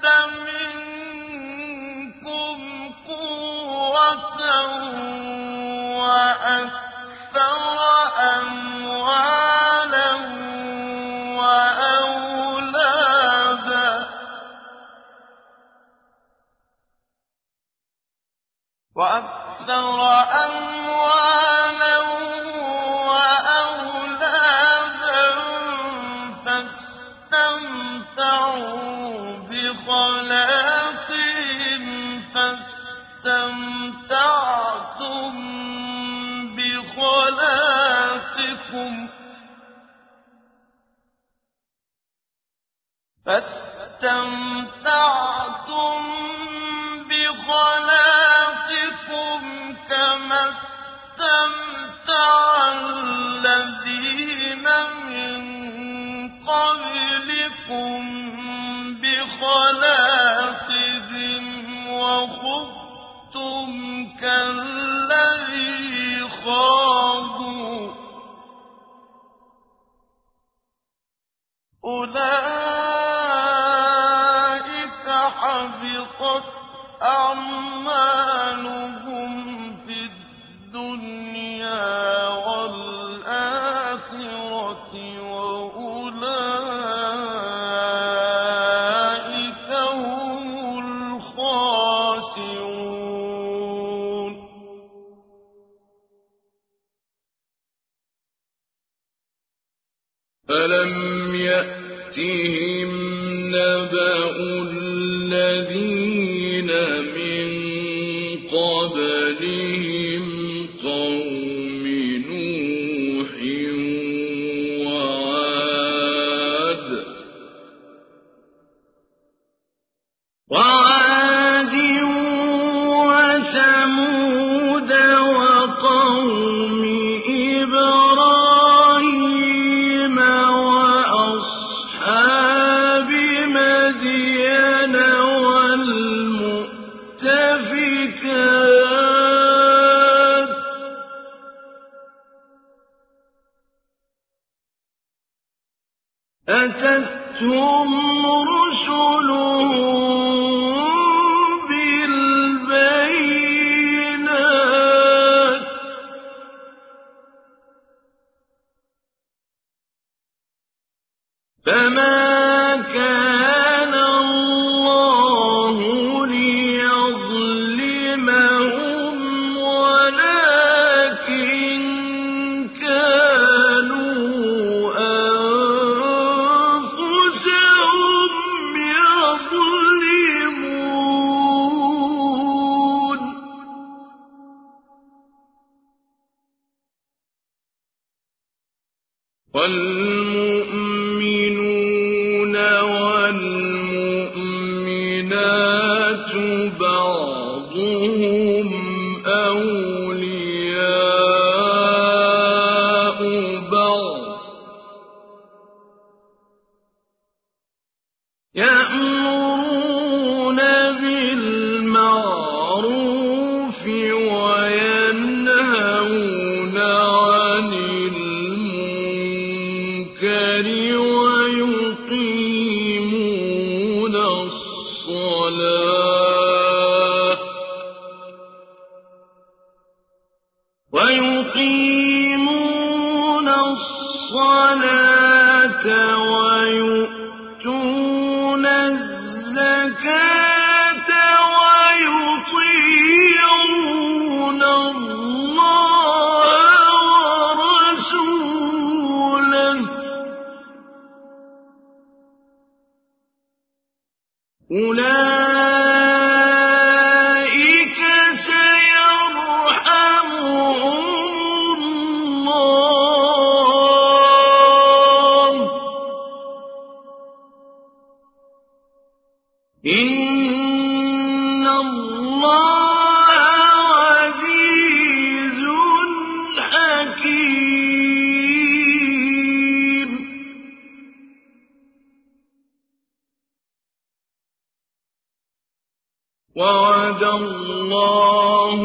منكم قوة وأكثر أموالا وأولادا وأكثر أموالا وأولادا فاستمتعوا بخلاقهم فاستمتعتم بخلاقكم فاستمتعتم بخلاقكم كما استمتع الذين من قبلكم بخلاقهم وخضتم كالذي خاضوا أولئك حبطت أعمالهم في الدنيا والآخرة وأولئك هم الخاسرون ألم يأتهم نبأ الذين من قبلهم قوم نوح وعاد وعاد وثمود وقوم إبراهيم وأصحاب مدين والمؤتفكات أتتهم رسلهم بالبينات فما كان الله ليظلمهم ولكن كانوا أنفسهم يظلمون والمؤمنون والمؤمنات بعضهم أولياء بعض يأمرون بالمعروف وينهون عن المنكر ويقيمون الصلاة ويقيمون الصلاة ويؤتون الزكاة ويطيعون الله ورسوله أولئك سيرحمهم الله إن الله عزيز حكيم وعد الله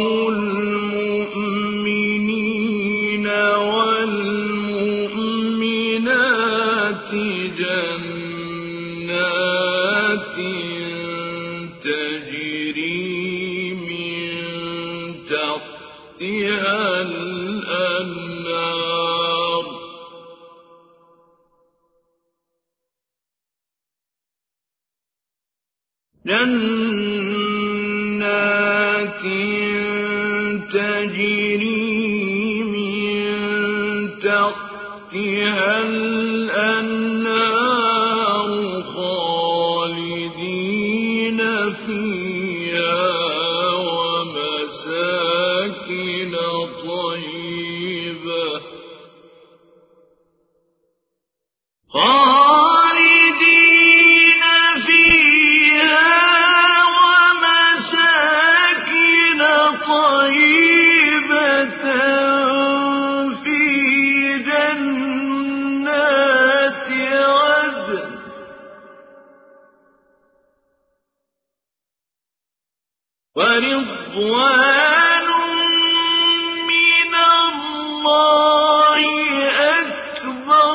المؤمنين والمؤمنات جنات تجري من تحتها الأنهار جنات تجري من تحتها الأنهار خالدين فيها ومساكن طيبة خالدين فيها ومساكن طيبة في جنات عدن ورضوان من الله أكبر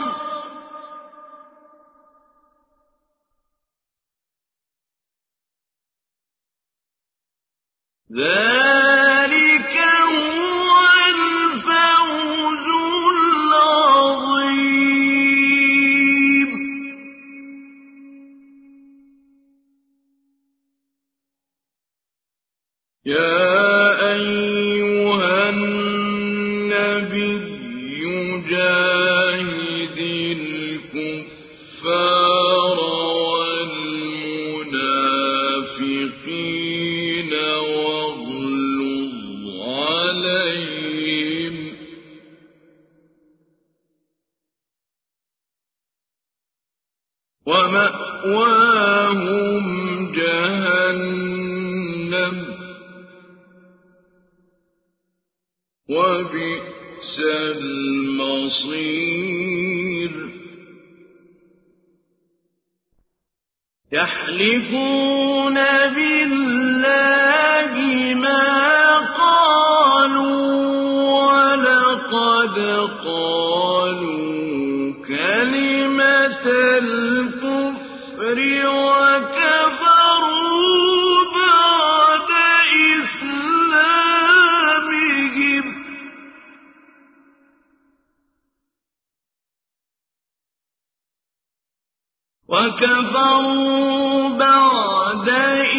ذلك هو الفوز العظيم يا أيها النبي جاهد الكفار والمنافقين واغلظ عليهم ومأواهم جهنم وبئس المصير يحلفون بالله ما قالوا ولقد قالوا كلمة الكفر وكفروا بعد إسلامهم وكفروا بعد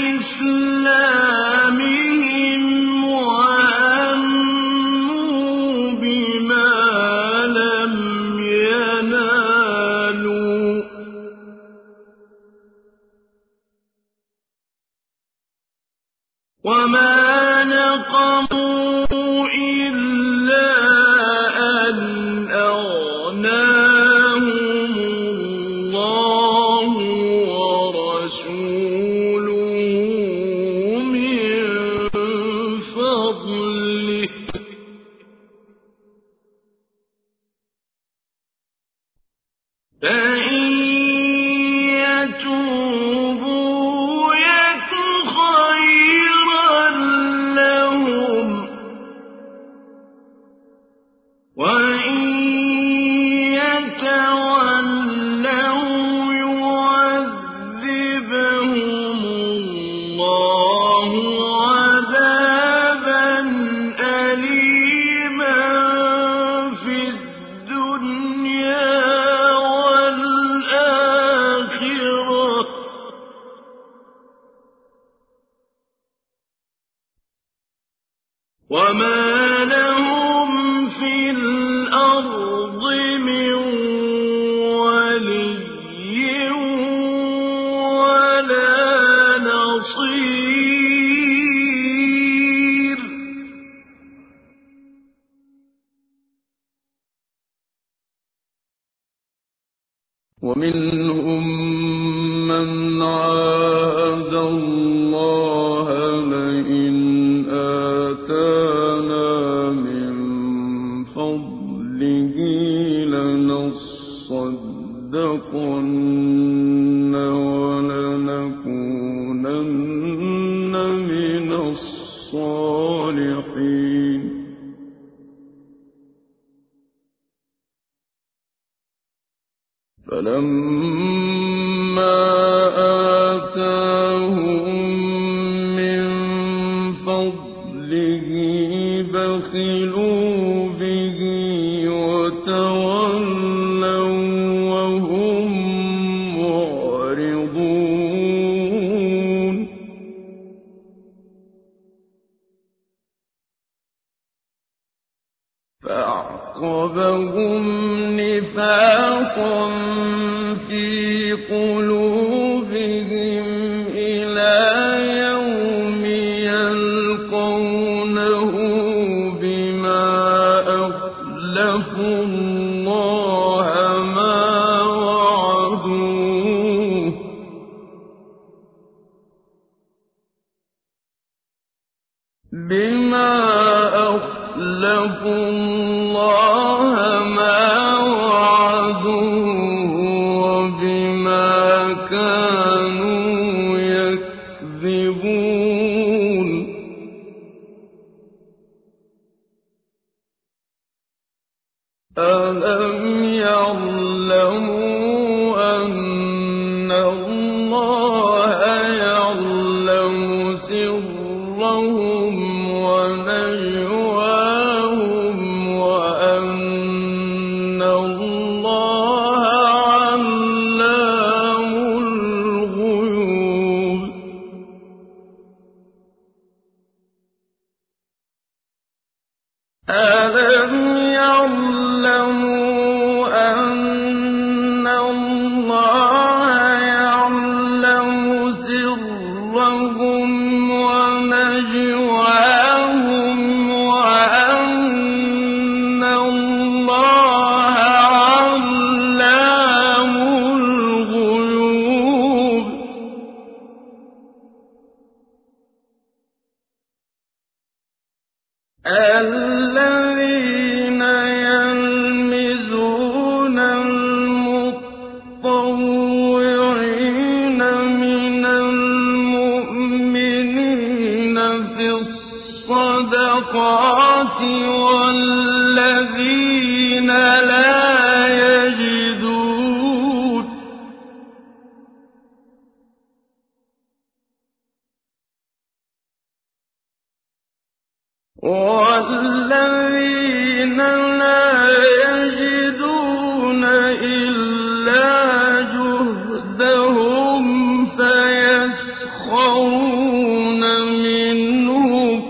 إسلامهم وهموا بما لم ينالوا وما نقموا إلا أن أغناهم فإن يتوبوا يك خيرا لهم وإن يتولوا يعذبهم الله عذابا أليما في الدنيا والآخرة وما لهم في الأرض من ولي ولا نصير ومنهم من عاهد الله لئن آتانا من فضله لنصدقن ولنكونن من الصالحين فلما آتاهم من فضله بخلوا به وتولوا وهم معرضون فأعقبهم نفاقا في قلوبهم إلى يوم يلقونه بما أخلفوا الله ما وعدوه بما أخلفوا الله ما وعدوه وبما كانوا يكذبون ألم يعلموا أن الله يعلم سرهم ونجواهم وأن الله علام الغيوب ألم يعلموا أن الله يعلم سرهم ونجواهم وأن الله علام الغيوب الذين يلمزون المطوعين من المؤمنين في الصدقات والذين لا يجدون والذين لا يجدون إلا جهدهم فيسخرون منهم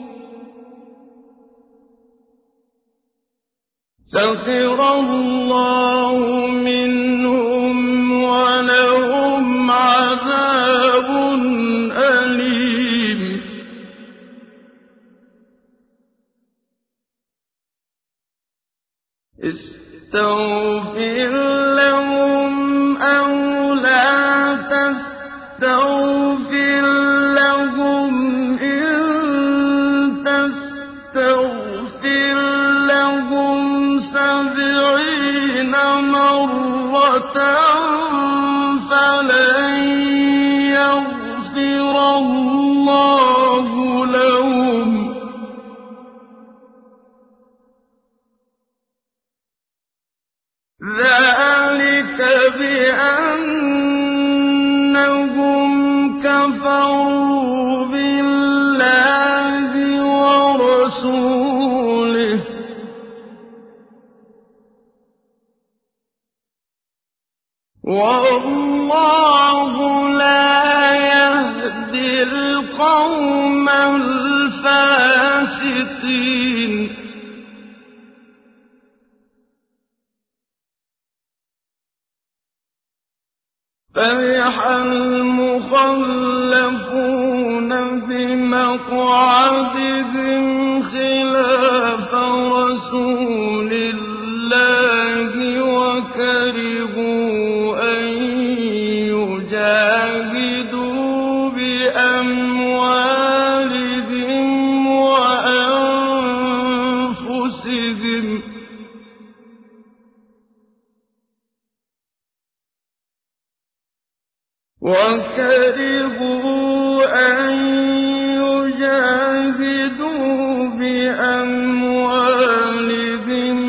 سخر الله منهم ولهم عذاب أليم استغفر لهم أو لا تستغفر لهم إن تستغفر لهم سبعين مرة فلن يغفر الله لهم ذلك بأنهم كفروا بالله ورسوله والله لا يهدي القوم الفاسقين فرح المخلفون بمقعدهم خلاف رسول الله وكرهوا أن يجاهدوا بأموالهم وأنفسهم وكرهوا أن يجاهدوا بأموالهم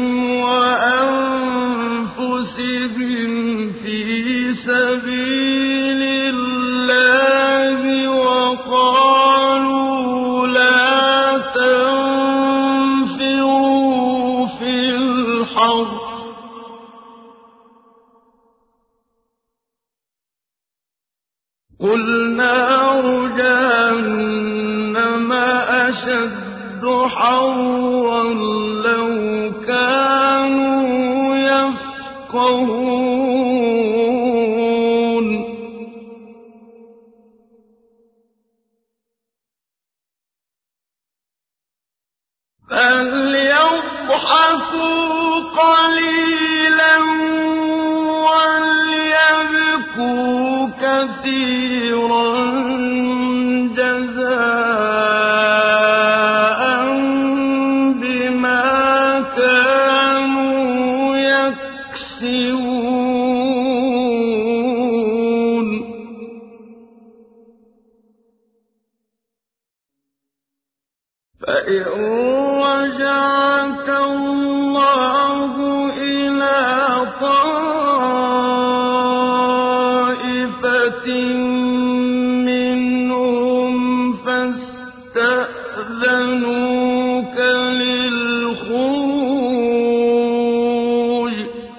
وأنفسهم في سبيل الله وقالوا لا تنفروا في الحرب قل نار جهنم أشد حرا لو كانوا يفقهون فليضحكوا قليلا وليبكوا كثيرا جزاء بما كانوا يكسبون فإن رجعك الله إلى طائفة منهم فاستأذنوك للخروج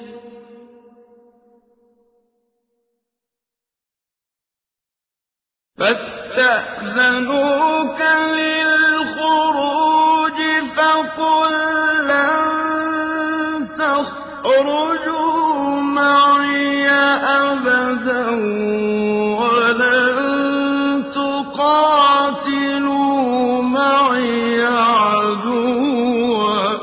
فاستأذنوك للخروج فقل لن تخرجوا معي أبدا ولن تقاتلوا معي عدوا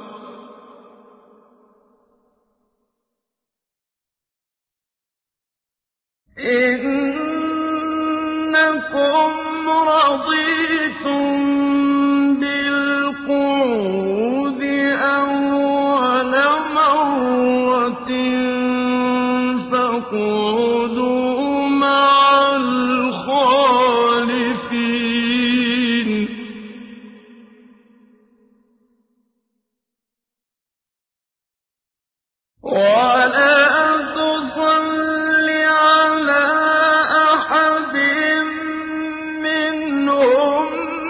إنكم رضيتم بالقعود أول مرة فاقعدوا مع الخالفين ولا تصل على أحد منهم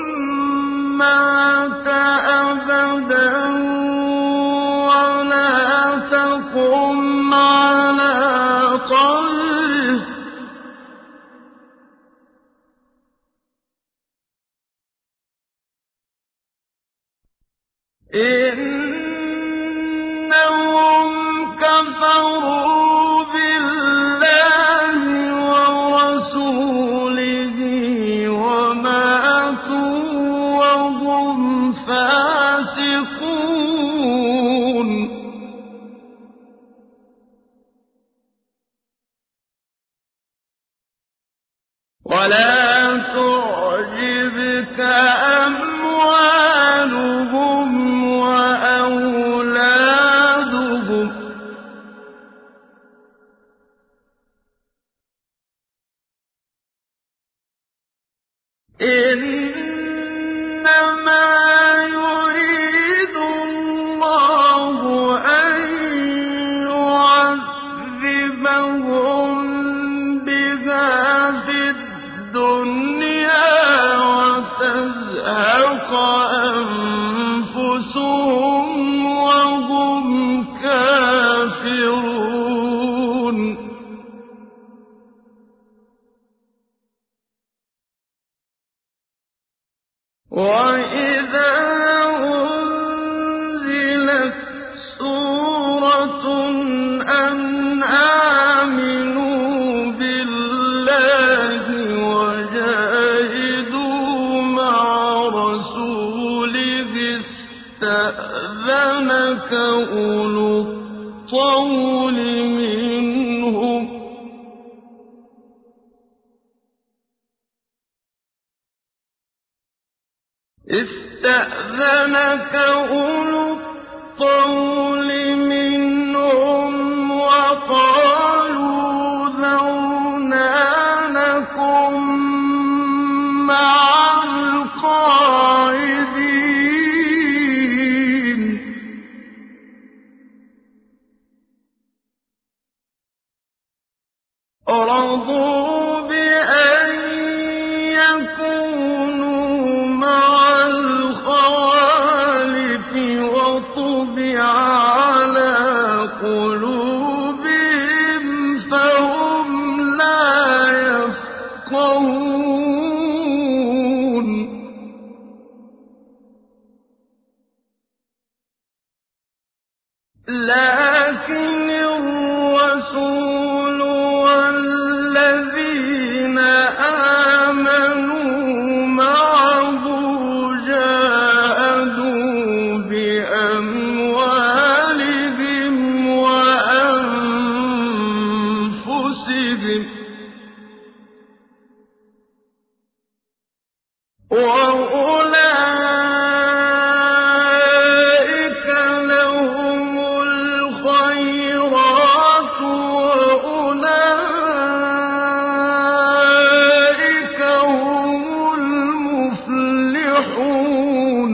مات أبدا ولا تقم على قبره إنهم كفروا بالله ورسوله وماتوا وهم فاسقون ولا تعجبك أموالهم وأولادهم إنما يريد الله أن يعذبهم بها في الدنيا وتزهق أنفسهم وهم كافرون وَإِذَا أُنزِلَتْ سُورَةٌ أَنْ آمِنُوا بِاللَّهِ وَجَاهِدُوا مَعَ رَسُولِهِ اسْتَأْذَنَكَ أُولُو الطَّوْلِ مِنْهُمْ استأذنك أولو الطول منهم وقالوا ذرنا نكن مع القاعدين رضوا بأن يكونوا مع الخوالف وطبع على قلوبهم فهم لا يفقهون لكن الرسول والذين آمنوا معه جاهدوا بأموالهم وأنفسهم وأولئك لهم الخيرات وأولئك هم المفلحون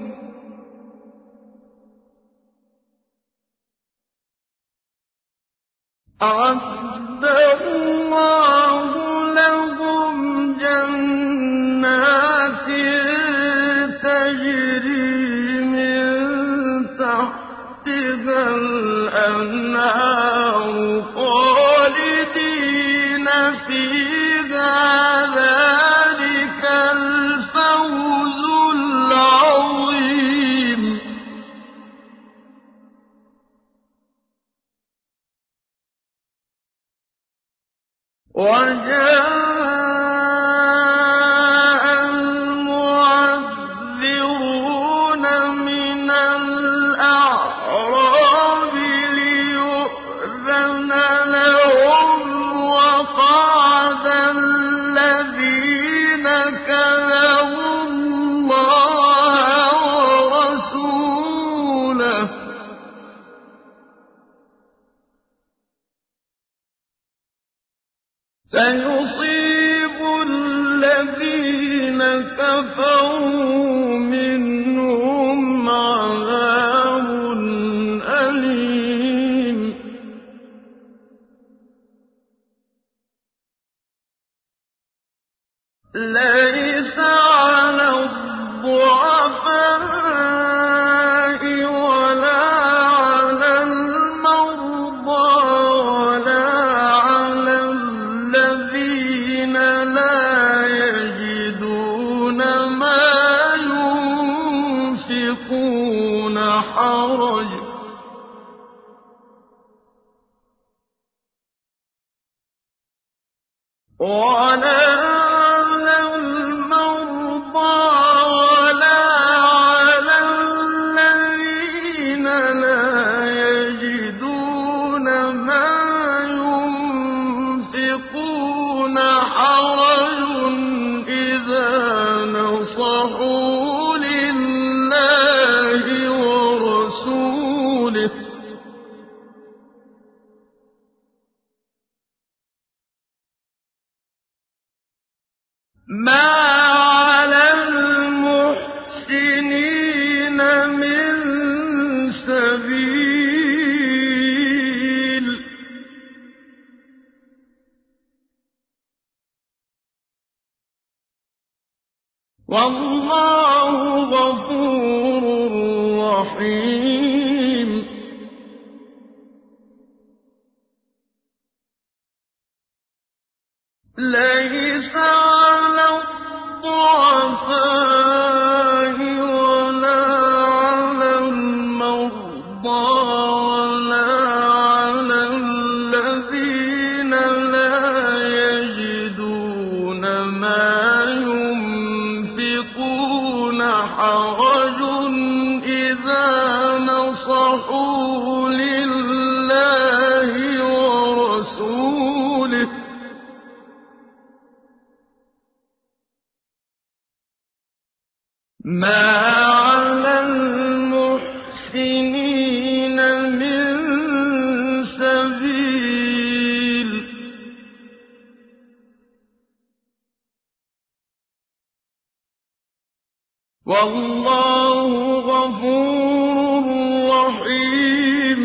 أعد الله لهم جنات تجري من تحتها الأنهار خالدين فيها ذلك الفوز العظيم وجاء المعذرون من الأعراب ليؤذن لهم وقعد الذين كذبوا الله ورسوله سيصيب الذين كفروا منهم عذاب أليم ليس على الضعفاء ولا على المرضى ولا على الذين لا يجدون ما ينفقون حرج ولا على المرضى ولا على الذين لا يجدون ما ينفقون حرج إذا نصحوا لله ورسوله ما وَاللَّهُ غَفُورٌ رَّحِيمٌ لَيْسَ عَلَى الضُّعَفَاءِ وَلَا عَلَى الْمَرْضَىٰ وَلَا عَلَى الَّذِينَ لَا يَجِدُونَ مَا يُنفِقُونَ حَرَجٌ إِذَا نَصَحُوا لِلَّهِ وَرَسُولِهِ ۚ مَا عَلَى الْمُحْسِنِينَ مِن سَبِيلٍ ۚ وَاللَّهُ غَفُورٌ رَّحِيمٌ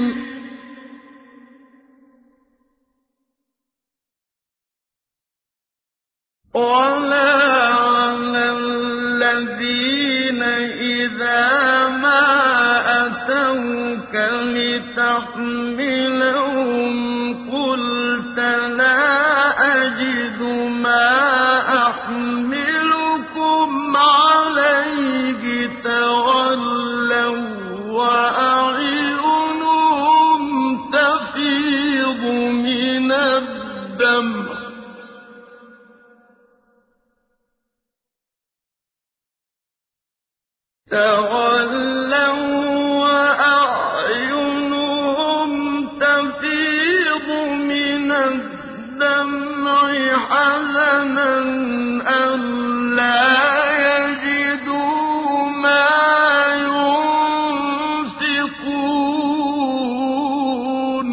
وَلَا عَلَى الَّذِينَ إِذَا مَا أَتَوْكَ لِتَحْمِلَهُمْ قُلْتَ لَا أَجِدُ مَا أَحْمِلُكُمْ عَلَيْهِ تَوَلَّوا وَّأَعْيُنُهُمْ تَفِيضُ مِنَ الدَّمْعِ تَوَلَّوا وَّأَعْيُنُهُمْ تَفِيضُ مِنَ الدَّمْعِ حَزَنًا أَلَّا يَجِدُوا مَا يُنفِقُونَ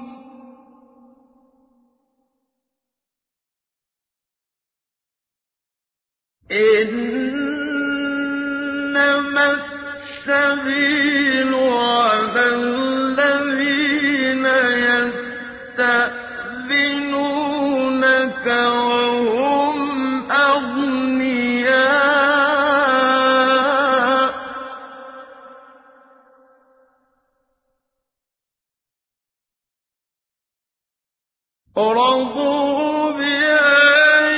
إِنَّمَا السَّبِيلُ عَلَى الَّذِينَ يَسْتَأْذِنُونَكَ وَهُمْ أَغْنِيَاءُ رَضُوا بِأَن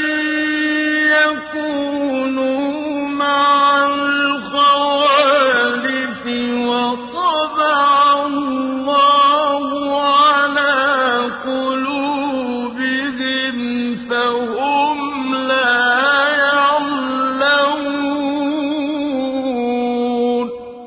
يَكُونُوا مَعَ الْخَوَالِفِ وَطَبَعَ اللَّهُ عَلَىٰ قُلُوبِهِمْ فَهُمْ لَا يَعْلَمُونَ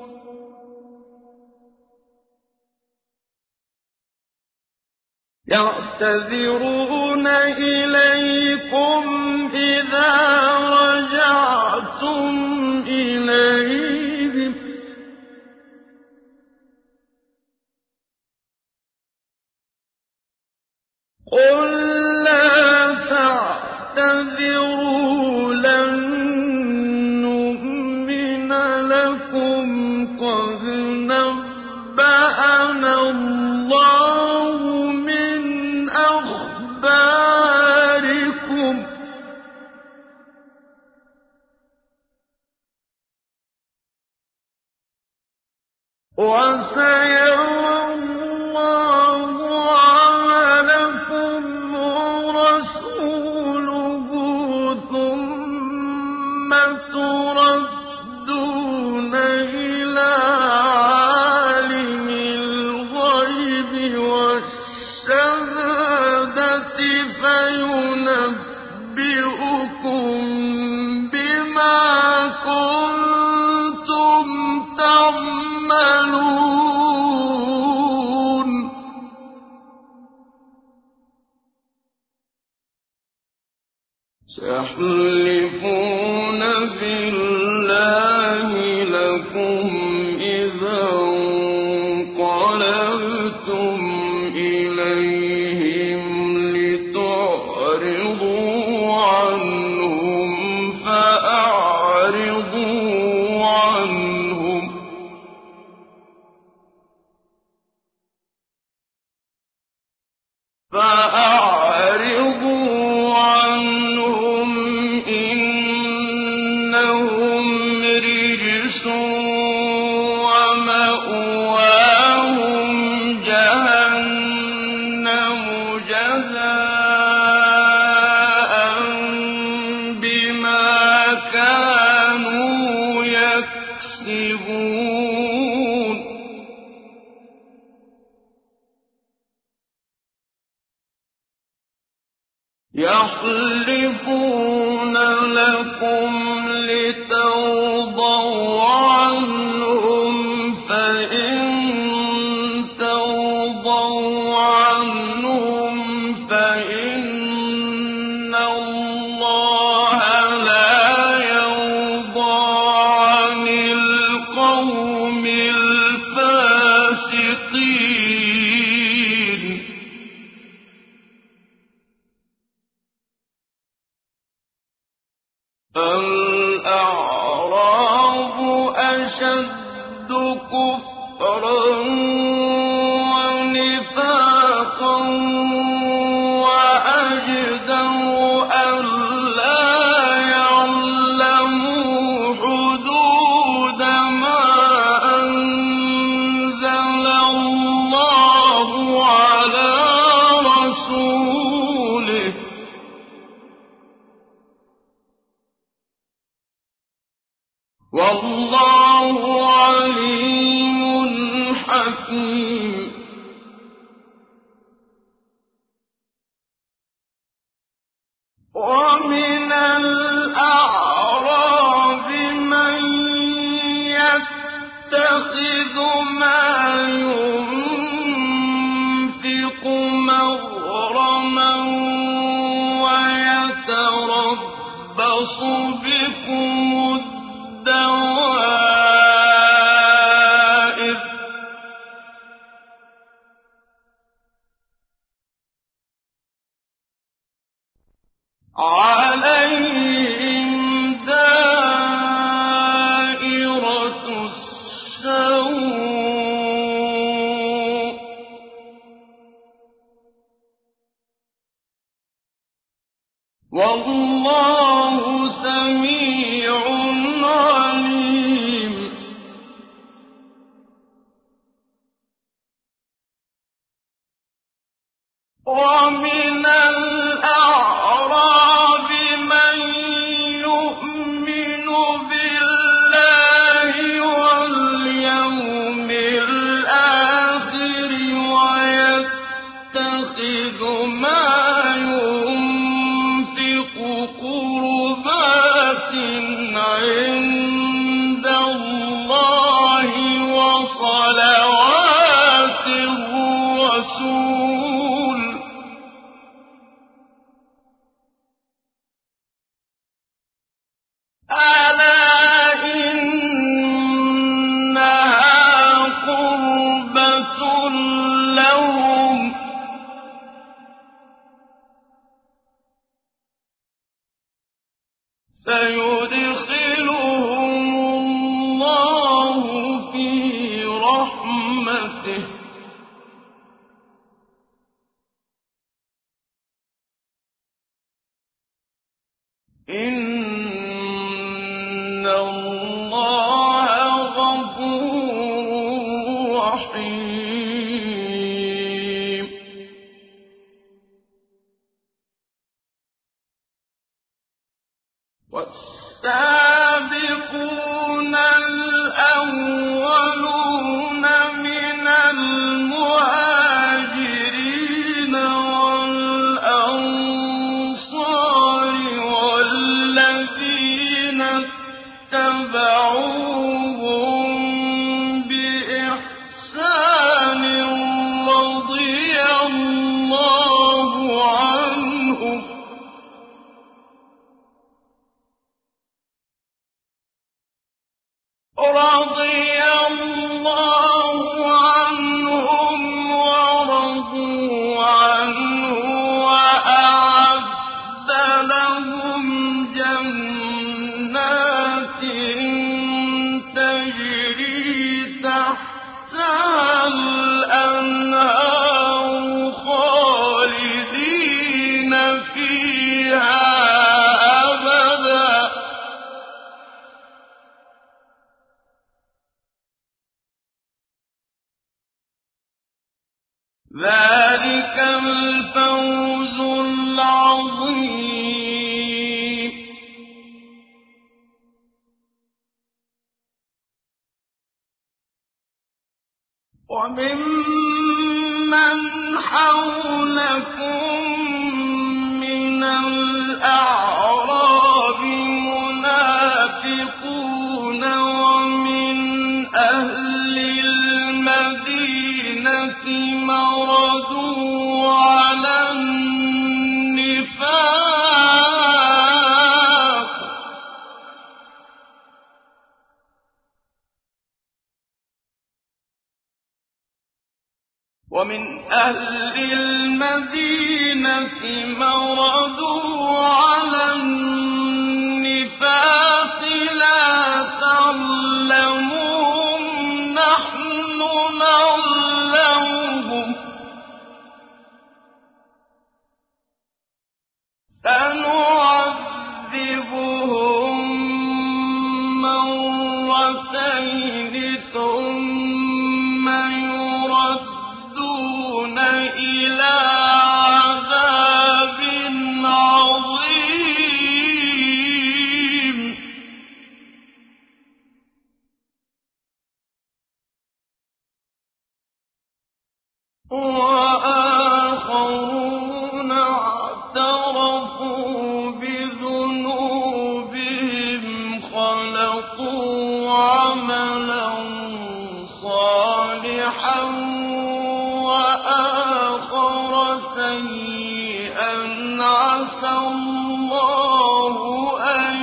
يَعْتَذِرُونَ إِلَيْكُمْ إِذَا رَجَعْتُمْ إِلَيْهِمْ ۚ قُل لَّا تَعْتَذِرُوا لَن نُّؤْمِنَ لَكُمْ قَدْ نَبَّأَنَا اللَّهُ مِنْ أَخْبَارِكُمْ ۚ وَسَيَرَى اللَّهُ عَمَلَكُمْ وَرَسُولُهُ ثُمَّ تُرَدُّونَ إِلَىٰ عَالِمِ الْغَيْبِ وَالشَّهَادَةِ فَيُنَبِّئُكُم بِمَا كُنتُمْ تَعْمَلُونَ سَيَحْلِفُونَ بِاللَّهِ لَكُمْ إِذَا انقَلَبْتُمْ إِلَيْهِمْ لِتُعْرِضُوا عَنْهُمْ فَأَعْرِضُوا عَنْهُمْ ۖ فَأَعْرِضُوا عَنْهُمْ إِنَّهُمْ يحلفون لكم لترضوا عنهم فإن ترضوا عنهم فإن الله لا يرضى عن القوم الفاسقين. الأعراب أشد كفرا ونفاقا وأجدر ألا يعلموا حدود ما أنزل الله على رسوله والله عليم حكيم. ومن الأعراب من يتخذ ما ينفق مغرما ويتربص بكم الدوائر عليهم دائرة السوء والله سميع عليم. ومن الأعراب من يؤمن بالله واليوم الآخر ويتخذ ما ينفق قربات عند الله وصلوات الرسول ألا إنها قربة لهم سيدخلهم الله في رحمته إن الله غفور رحيم. والسابقون الأولون من المهاجرين والأنصار والذين اتبعوهم بإحسان رضي الله عنهم رضي الله عنهم ورضوا عنه وأعد لهم جنات تجري تحتها الأنهار خالدين فيها أبدا ذلك الفوز العظيم. وممن حولكم من ومن أهل المدينة مردوا على النفاق لا تعلمهم نحن نعلمهم سنعذبهم مرتين ثم يردون إلى عذاب عظيم وآخرون اعترفوا بذنوبهم خلقوا عملا صالحا وآخر سيئا عسى الله أن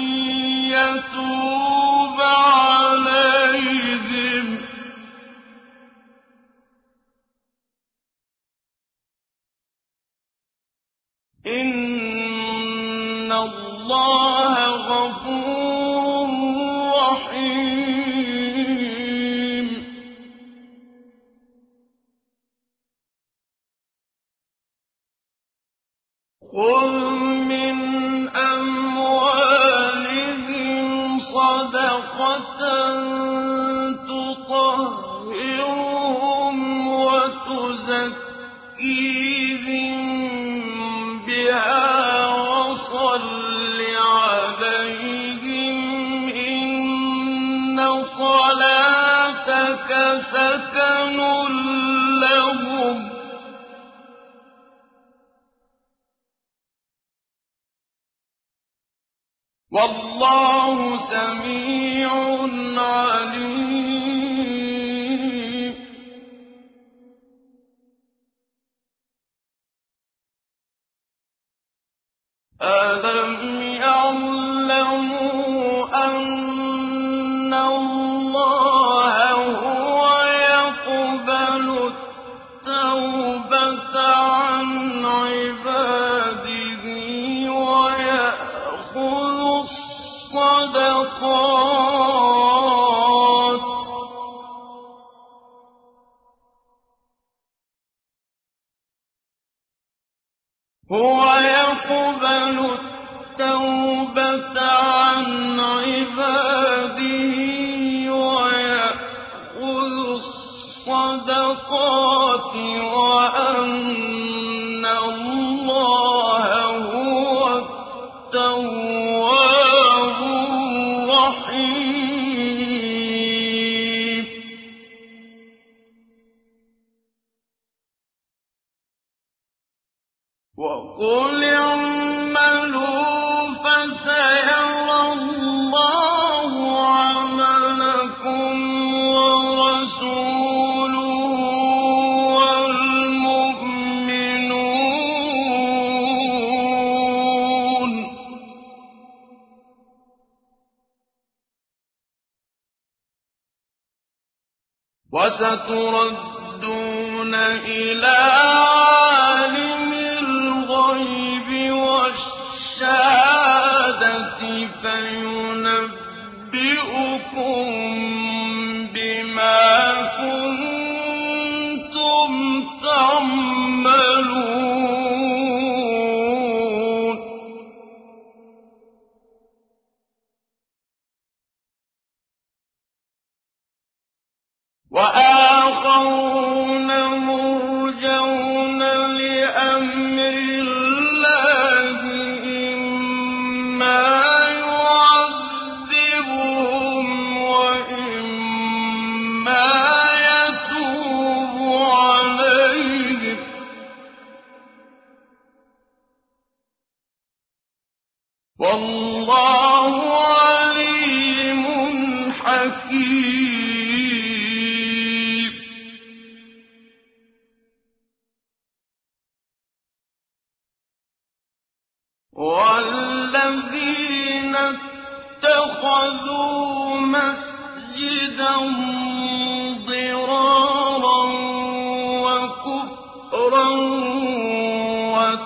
يتوب عليهم إن الله غفور رحيم خذ من أموالهم صدقة تطهرهم وتزكيهم بها وصل عليهم إن صلاتك سكن لهم والله سميع عليم ألم يعلموا أن الله هو يقبل التوبة عن عباده ويأخذ الصدقات هو يقبل التوبة عن عباده ويأخذ الصدقات وأن الله هو التواب الرحيم وقل اعملوا فسيرى الله عملكم ورسوله والمؤمنون وستردون إلى عالم الغيب والشهادة فينبئكم بما كنتم تعملون وآخرون مرجون لأمر الله إما يعذبهم وإما يتوب عليهم والله عليم حكيم والذين اتخذوا مسجدا ضرارا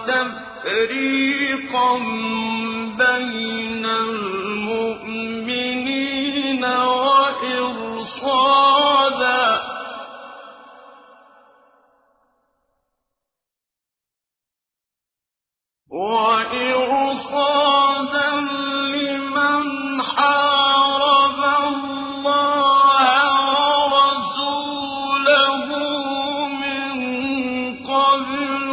وتفريقا بين المؤمنين وإرصادا وإرصادا لمن حارب الله ورسوله من قبل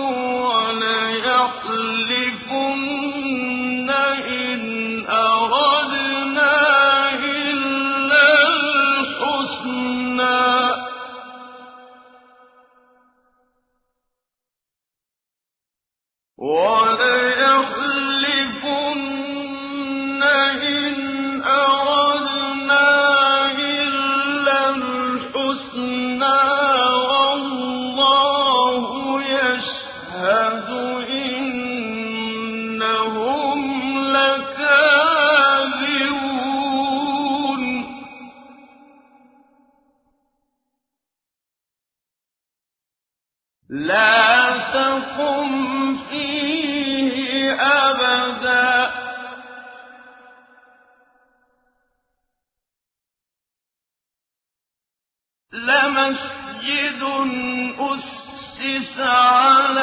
وليحلفن إن أردنا إلا الحسنى وليحلفن إن أردنا إلا الحسنى والله يشهد إنهم لكاذبون لا تقم فيه أبدا لمسجد أسس على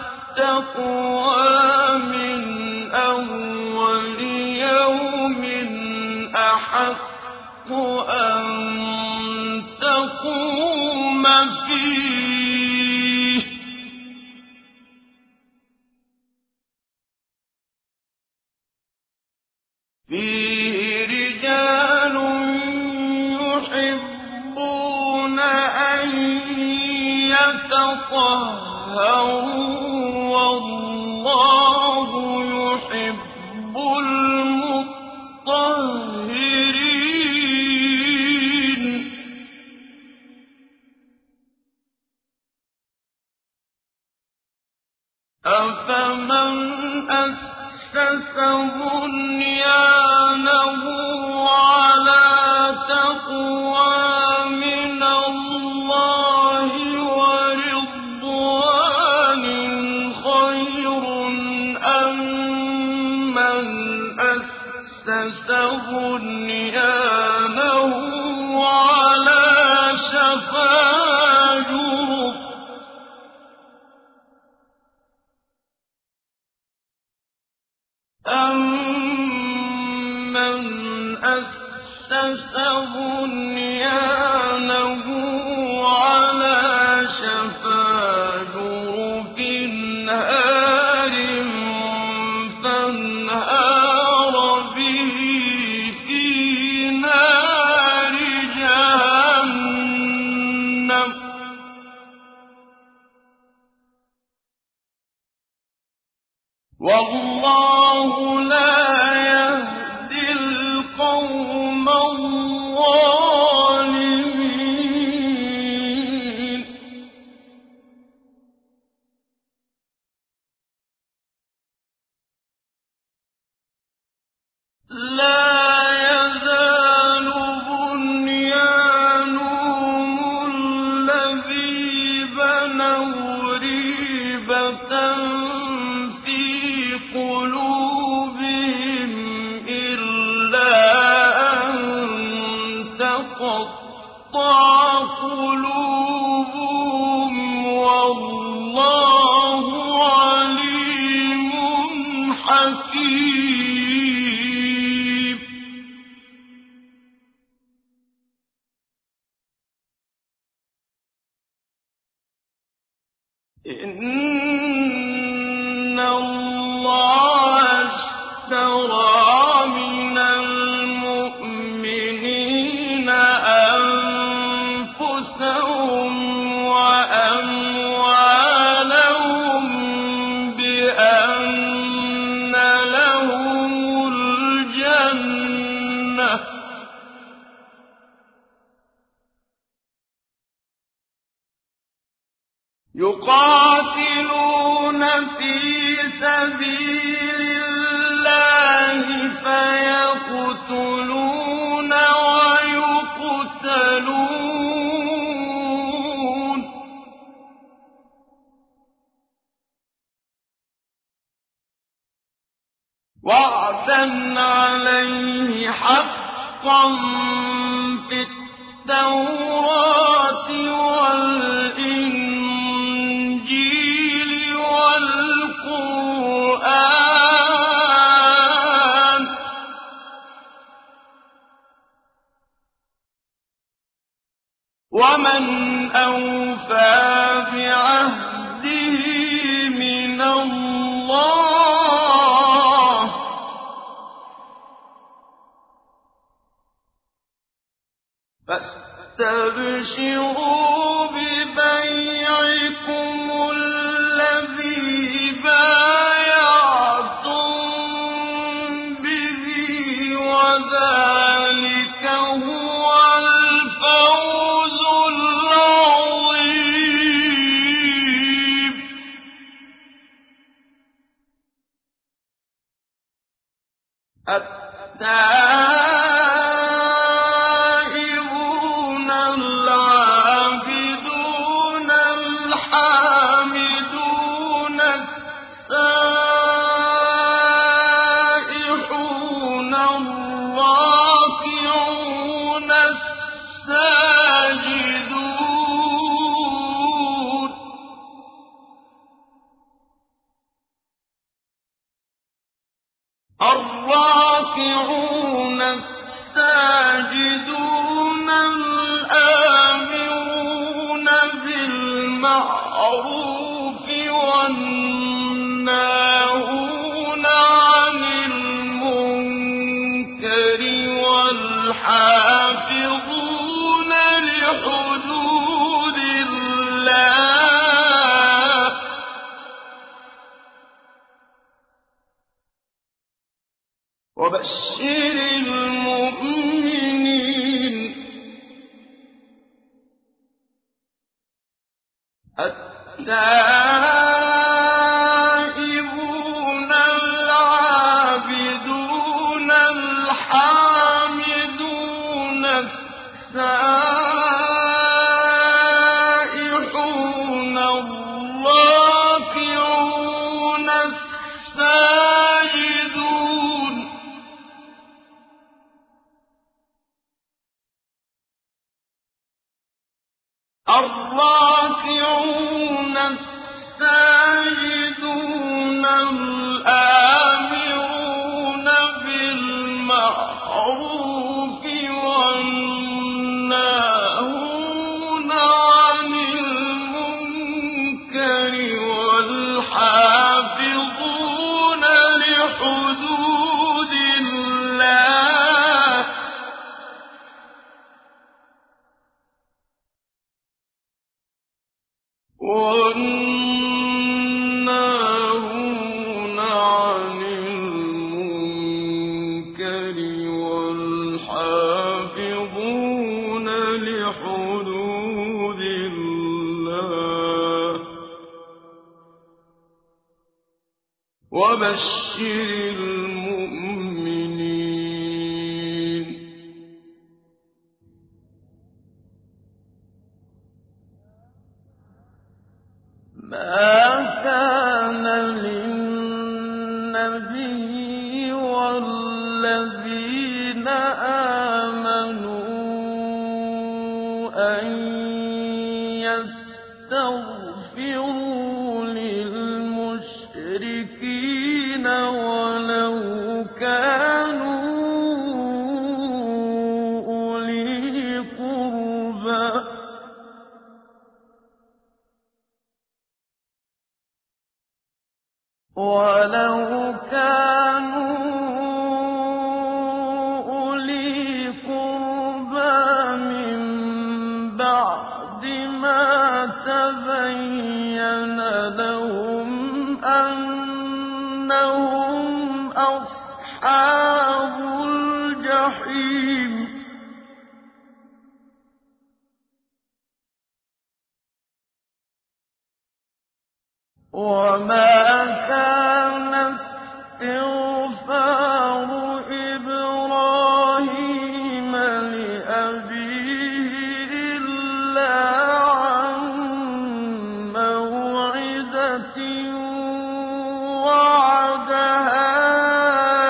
التقوى من أول يوم أحق أن تقوم فيه فيه رجال يحبون أن يتطهروا والله يحب المطهرين أفمن أسس بنيانه على تقوى من الله ورضوان خير أم من أسس بنيانه على شفا جرف أَمَّنْ أَسَّسَ بُنْيَانَهُ عَلَىٰ شَفَا جُرُفٍ هَارٍ فَانْهَارَ بِهِ فِي نَارِ جَهَنَّمَ ۗ وَاللَّهُ لَا يَهْدِي الْقَوْمَ الظَّالِمِينَ لَا يَزَالُ بُنْيَانُهُمُ الَّذِي بَنَوْا رِيبَةً فِي قُلُوبِهِمْ إِلَّا أَن تَقَطَّعَ قُلُوبُهُمْ وَاللَّهُ عَلِيمٌ حَكِيمٌ إِنَّ اللَّهَ اشْتَرَىٰ مِنَ الْمُؤْمِنِينَ أَنفُسَهُمْ وَأَمْوَالَهُم بِأَنَّ لَهُمُ الْجَنَّةَ ۚ يُقَاتِلُونَ فِي سَبِيلِ اللَّهِ فَيَقْتُلُونَ وَيُقْتَلُونَ وعدا عليه حقا في التوراة والإنجيل والقرآن ومن أوفى بعهده من الله فاستبشروا ببيعكم الذي بايعتم به وذلك هو الفوز العظيم. التائبون العابدون الحامدون السائحون الراكعون الساجدون الراكعون الساجدون الآمرون بالمعروف والناهون عن المنكر والحافظون لحدود الله وبشر المؤمنين. التائبون العابدون الحامدون السائحون الراكعون الساجدون الراكعون الساجدون الآمرون بالمعروف والناهون عن المنكر والحافظون لحدود الله والناهون عن المنكر والحافظون لحدود الله وبشر المؤمنين. ما كان للنبي والذين آمنوا أن يستغفروا للمشركين ولو كانوا أولي قربى ولو كانوا أولي قربى من بعد ما تبين لهم أنهم أصحاب الجحيم. وما كان استغفار إبراهيم لأبيه إلا عن موعدة وعدها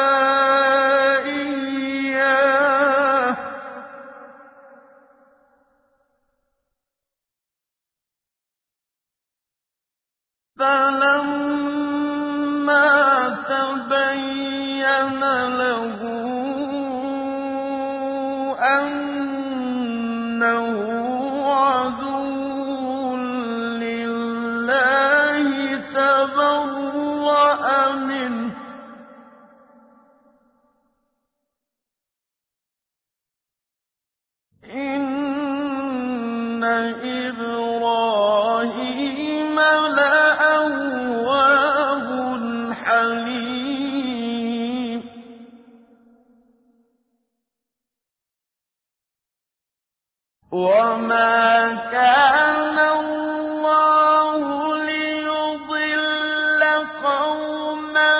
وَمَا كَانَ اللَّهُ لِيُضِلَّ قَوْمًا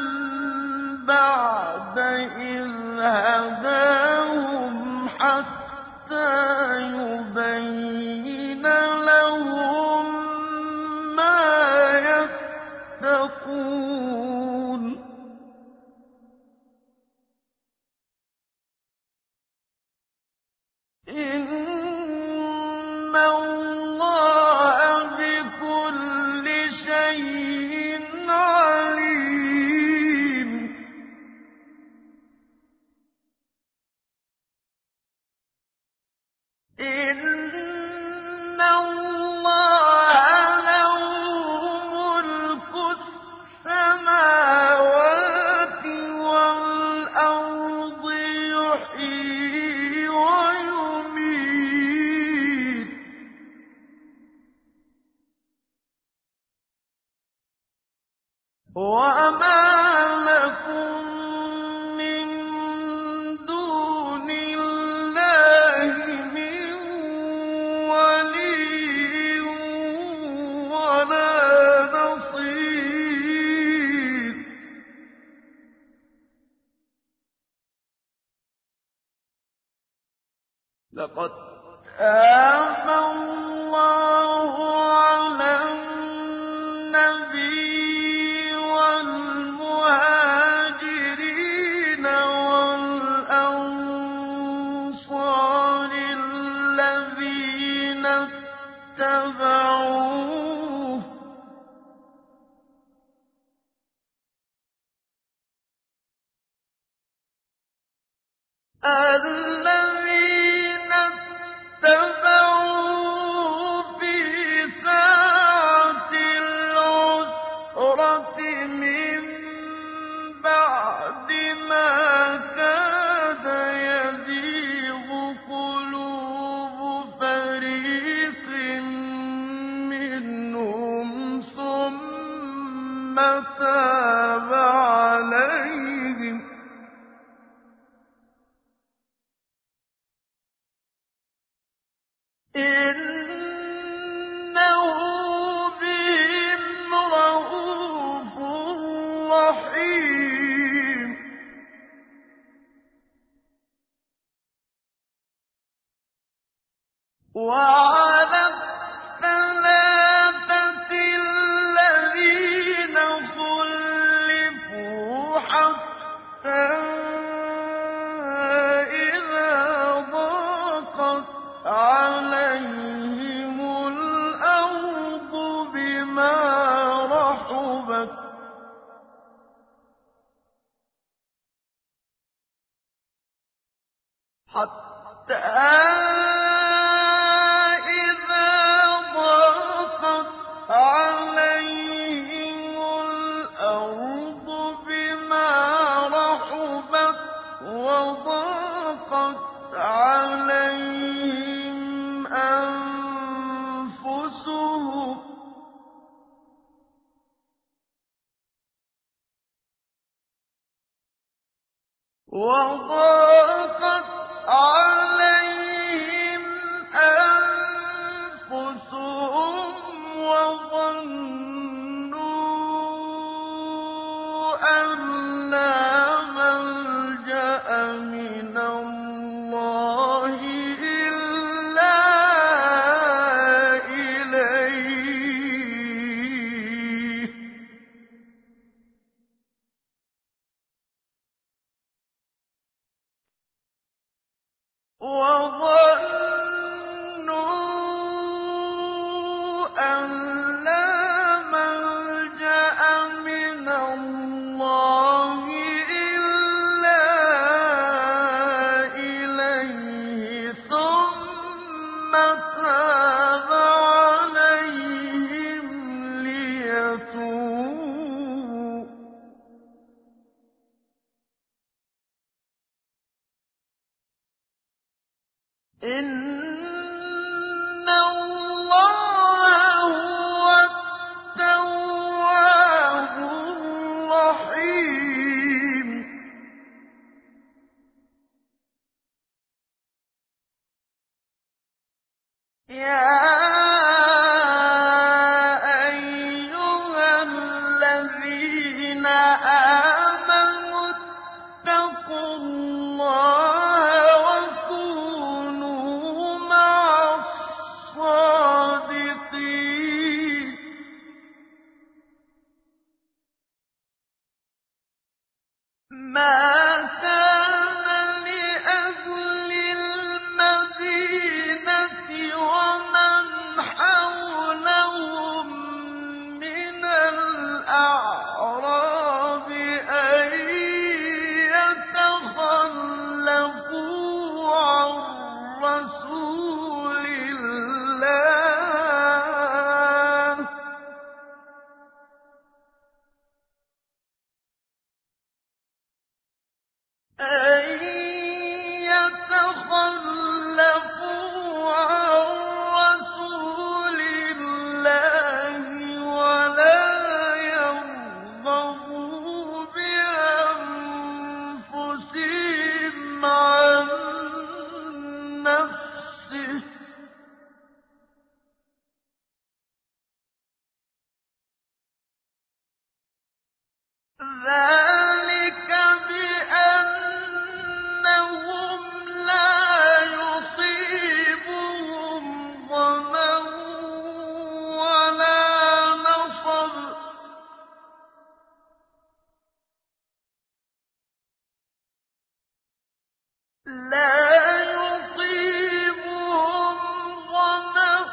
بَعْدَ إِذْ هَدَاهُمْ حَتَّىٰ يُبَيِّنَ لَهُم مَّا يَتَّقُونَ ۚ إِنَّ اللَّهَ بِكُلِّ شَيْءٍ عَلِيمٌ. إِنَّ اللَّهَ لَهُ مُلْكُ السَّمَاوَاتِ وَالْأَرْضِ يُحْيِي وَيُمِيتُ ۚ وَمَا لَكُم مِّن دُونِ اللَّهِ مِن وَلِيٍّ وَلَا نَصِيرٍ. لَّقَدْ تَابَ اللَّهُ عَلَى النَّبِيِّ وَالْمُهَاجِرِينَ وَالْأَنصَارِ الَّذِينَ اتَّبَعُوهُ الَّذِينَ اتَّبَعُوهُ فِي سَاعَةِ الْعُسْرَةِ مِن بَعْدِ مَا كَادَ يَزِيغُ قُلُوبُ فَرِيقٍ مِّنْهُمْ ثُمَّ تَابَ عَلَيْهِمْ ۚ إِنَّهُ بِهِمْ رَءُوفٌ رَّحِيمٌ. وَعَلَى الثَّلَاثَةِ الَّذِينَ خُلِّفُوا حَتَّىٰ إِذَا ضَاقَتْ عَلَيْهِمُ الْأَرْضُ بِمَا رَحُبَتْ حَتَّىٰ إِذَا ضَاقَتْ عَلَيْهِمُ الْأَرْضُ بِمَا رَحُبَتْ وَضَاقَتْ عَلَيْهِمْ أَنفُسُهُمْ وَضَاقَتْ عَلَيْهِمْ أَنفُسُهُمْ وَظَنُّوا أَن لَّا مَلْجَأَ مِنَ اللَّهِ إِلَّا إِلَيْهِ وَظَنُّوا أَن لَّا مَلْجَأَ مِنَ اللَّهِ إِلَّا إِلَيْهِ ثُمَّ تَابَ عَلَيْهِمْ لِيَتُوبُوا ۚ إِنَّ اللَّهَ هُوَ التَّوَّابُ الرَّحِيمُ. يَا أَيُّهَا الَّذِينَ آمَنُوا اتَّقُوا اللَّهَ وَكُونُوا مَعَ الصَّادِقِينَ مَا كَانَ لِأَهْلِ الْمَدِينَةِ وَمَنْ حَوْلَهُم مِّنَ الْأَعْرَابِ أَن يَتَخَلَّفُوا عَن رَّسُولِ اللَّهِ أَن يَتَخَلَّفُوا عَن رَّسُولِ اللَّهِ وَلَا يَرْغَبُوا بِأَنفُسِهِمْ عَن نَّفْسِهِ ۚ ذَٰلِكَ بِأَنَّهُمْ لَا يُصِيبُهُمْ ظَمَأٌ وَلَا نَصَبٌ لَّا يُصِيبُهُمْ ظَمَأٌ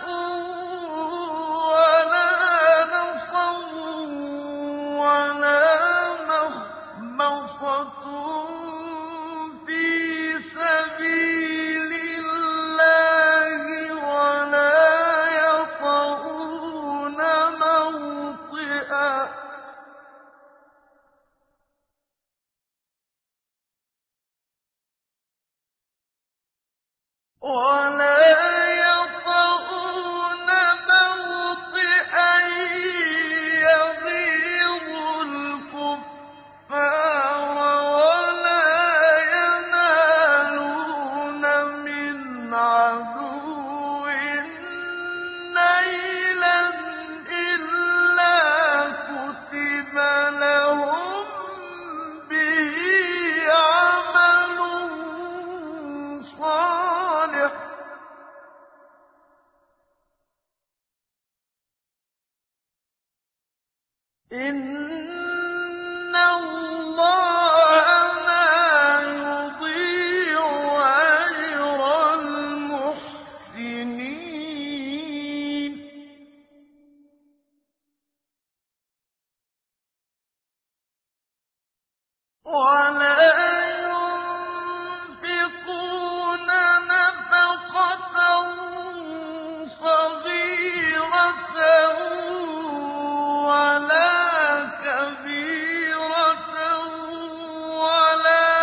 وَلَا نَصَبٌ وَلَا مَخْمَصَةٌ فِي سَبِيلِ اللَّهِ وَلَا يَطَئُونَ مَوْطِئًا يَغِيظُ الْكُفَّارَ وَلَا يَنَالُونَ مِنْ عَدُوٍّ نَّيْلًا إِلَّا كُتِبَ لَهُم بِهِ عَمَلٌ صَالِحٌ ۚ إِنَّ اللَّهَ لَا يُضِيعُ أَجْرَ الْمُحْسِنِينَ وَلَا يُنفِقُونَ نَفَقَةً صَغِيرَةً وَلَا كَبِيرَةً وَلَا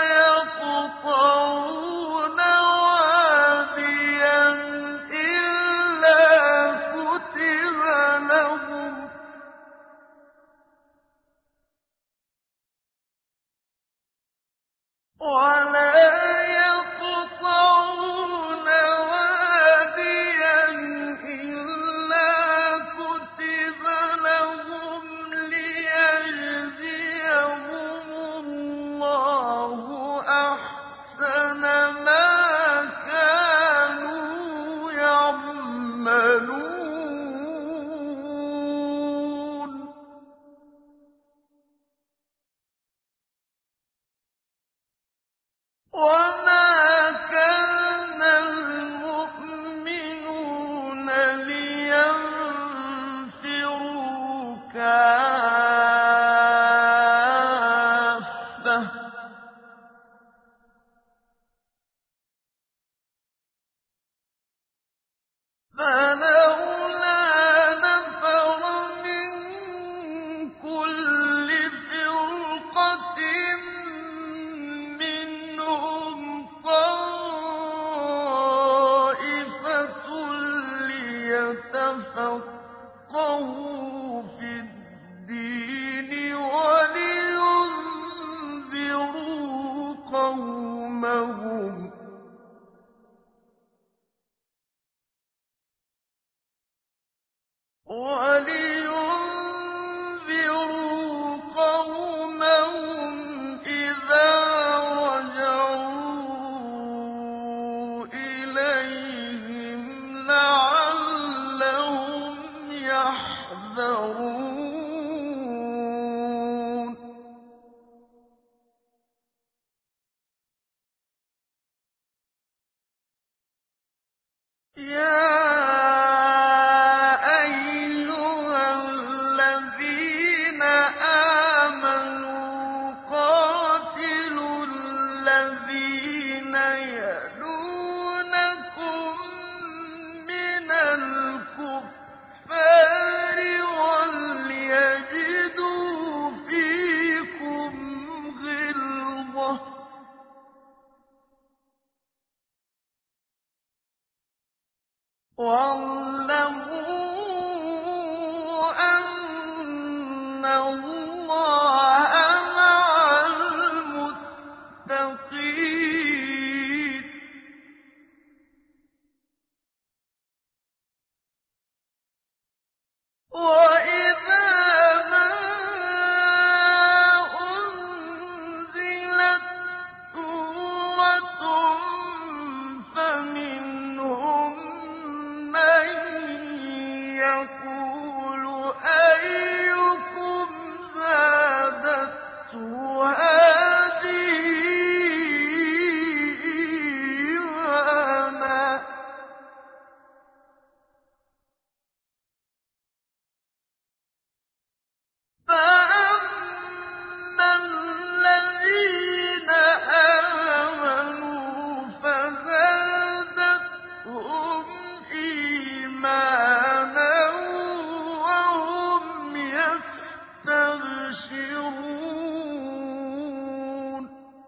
يَقْطَعُونَ وَادِيًا إِلَّا كُتِبَ لَهُمْ وَلَا يَقْطَعُونَ وَادِيًا إِلَّا كُتِبَ لَهُمْ لِيَجْزِيَهُمُ اللَّهُ أَحْسَنَ مَا كَانُوا يَعْمَلُونَ وَمَا كَانَ الْمُؤْمِنُونَ لِيَنفِرُوا كَافَّةً ۚ فَلَوْلَا نَفَرَ مِن كُلِّ فِرْقَةٍ مِّنْهُمْ يَا أَيُّهَا الَّذِينَ آمَنُوا قَاتِلُوا الَّذِينَ يَلُونَكُم مِّنَ الْكُفَّارِ وَلْيَجِدُوا فِيكُمْ غِلْظَةً ۚ وَاعْلَمُوا أَنَّ اللَّهَ مَعَ الْمُتَّقِينَ. وَإِذَا مَا أُنزِلَتْ سُورَةٌ فَمِنْهُم مَّن يَقُولُ أَيُّكُمْ زَادَتْهُ هَٰذِهِ إِيمَانًا ۚ فَأَمَّا الَّذِينَ آمَنُوا فَزَادَتْهُمْ إِيمَانًا وَهُمْ يَسْتَبْشِرُونَ.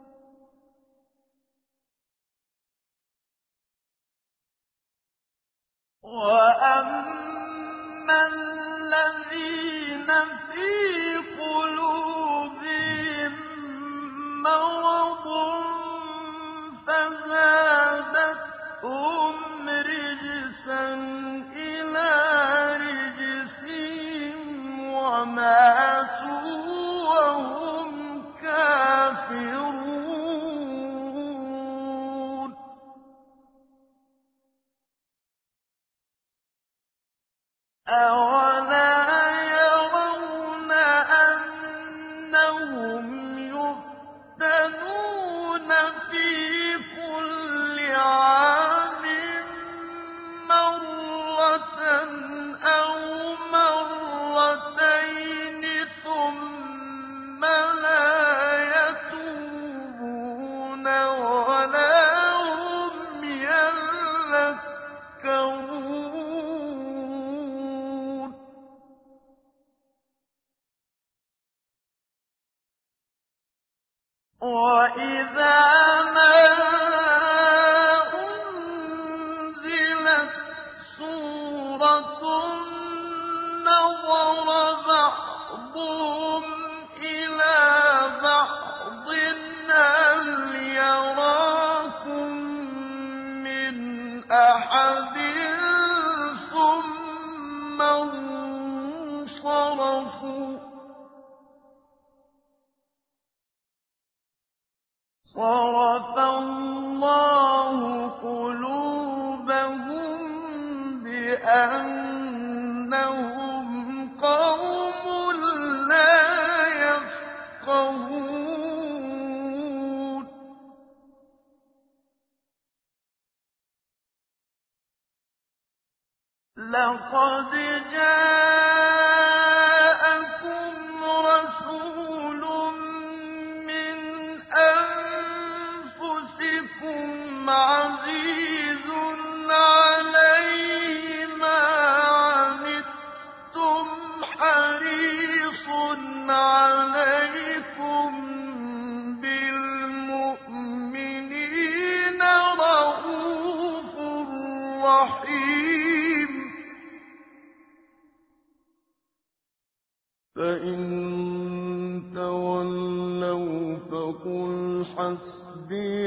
وَأَمَّا الَّذِينَ فِي قُلُوبِهِم مَّرَضٌ فَزَادَتْهُمْ رِجْسًا إِلَىٰ رِجْسِهِمْ وَمَاتُوا وَهُمْ كَافِرُونَ. أَوَلَا يَرَوْنَ أَنَّهُمْ يُفْتَنُونَ فِي كُلِّ عَامٍ مَّرَّةً أَوْ مَرَّتَيْنِ ثُمَّ لَا يَتُوبُونَ وَلَا هُمْ يَذَّكَّرُونَ. وَإِذَا مَا أُنزِلَتْ سُورَةٌ نَّظَرَ بَعْضُهُمْ إِلَىٰ بَعْضٍ هَلْ يَرَاكُم مِّنْ أَحَدٍ ثُمَّ انصَرَفُوا ۚ صَرَفَ اللَّهُ قُلُوبَهُم بِأَنَّهُمْ قَوْمٌ لَّا يَفْقَهُونَ. لَقَدْ جَاءَكُمْ رَسُولٌ مِّنْ أَنفُسِكُمْ عَزِيزٌ عَلَيْهِ مَا عَنِتُّمْ حَرِيصٌ عَلَيْكُم بِالْمُؤْمِنِينَ رَءُوفٌ رَّحِيمٌ. فَإِن تَوَلَّوْا فَقُلْ حَسْبِيَ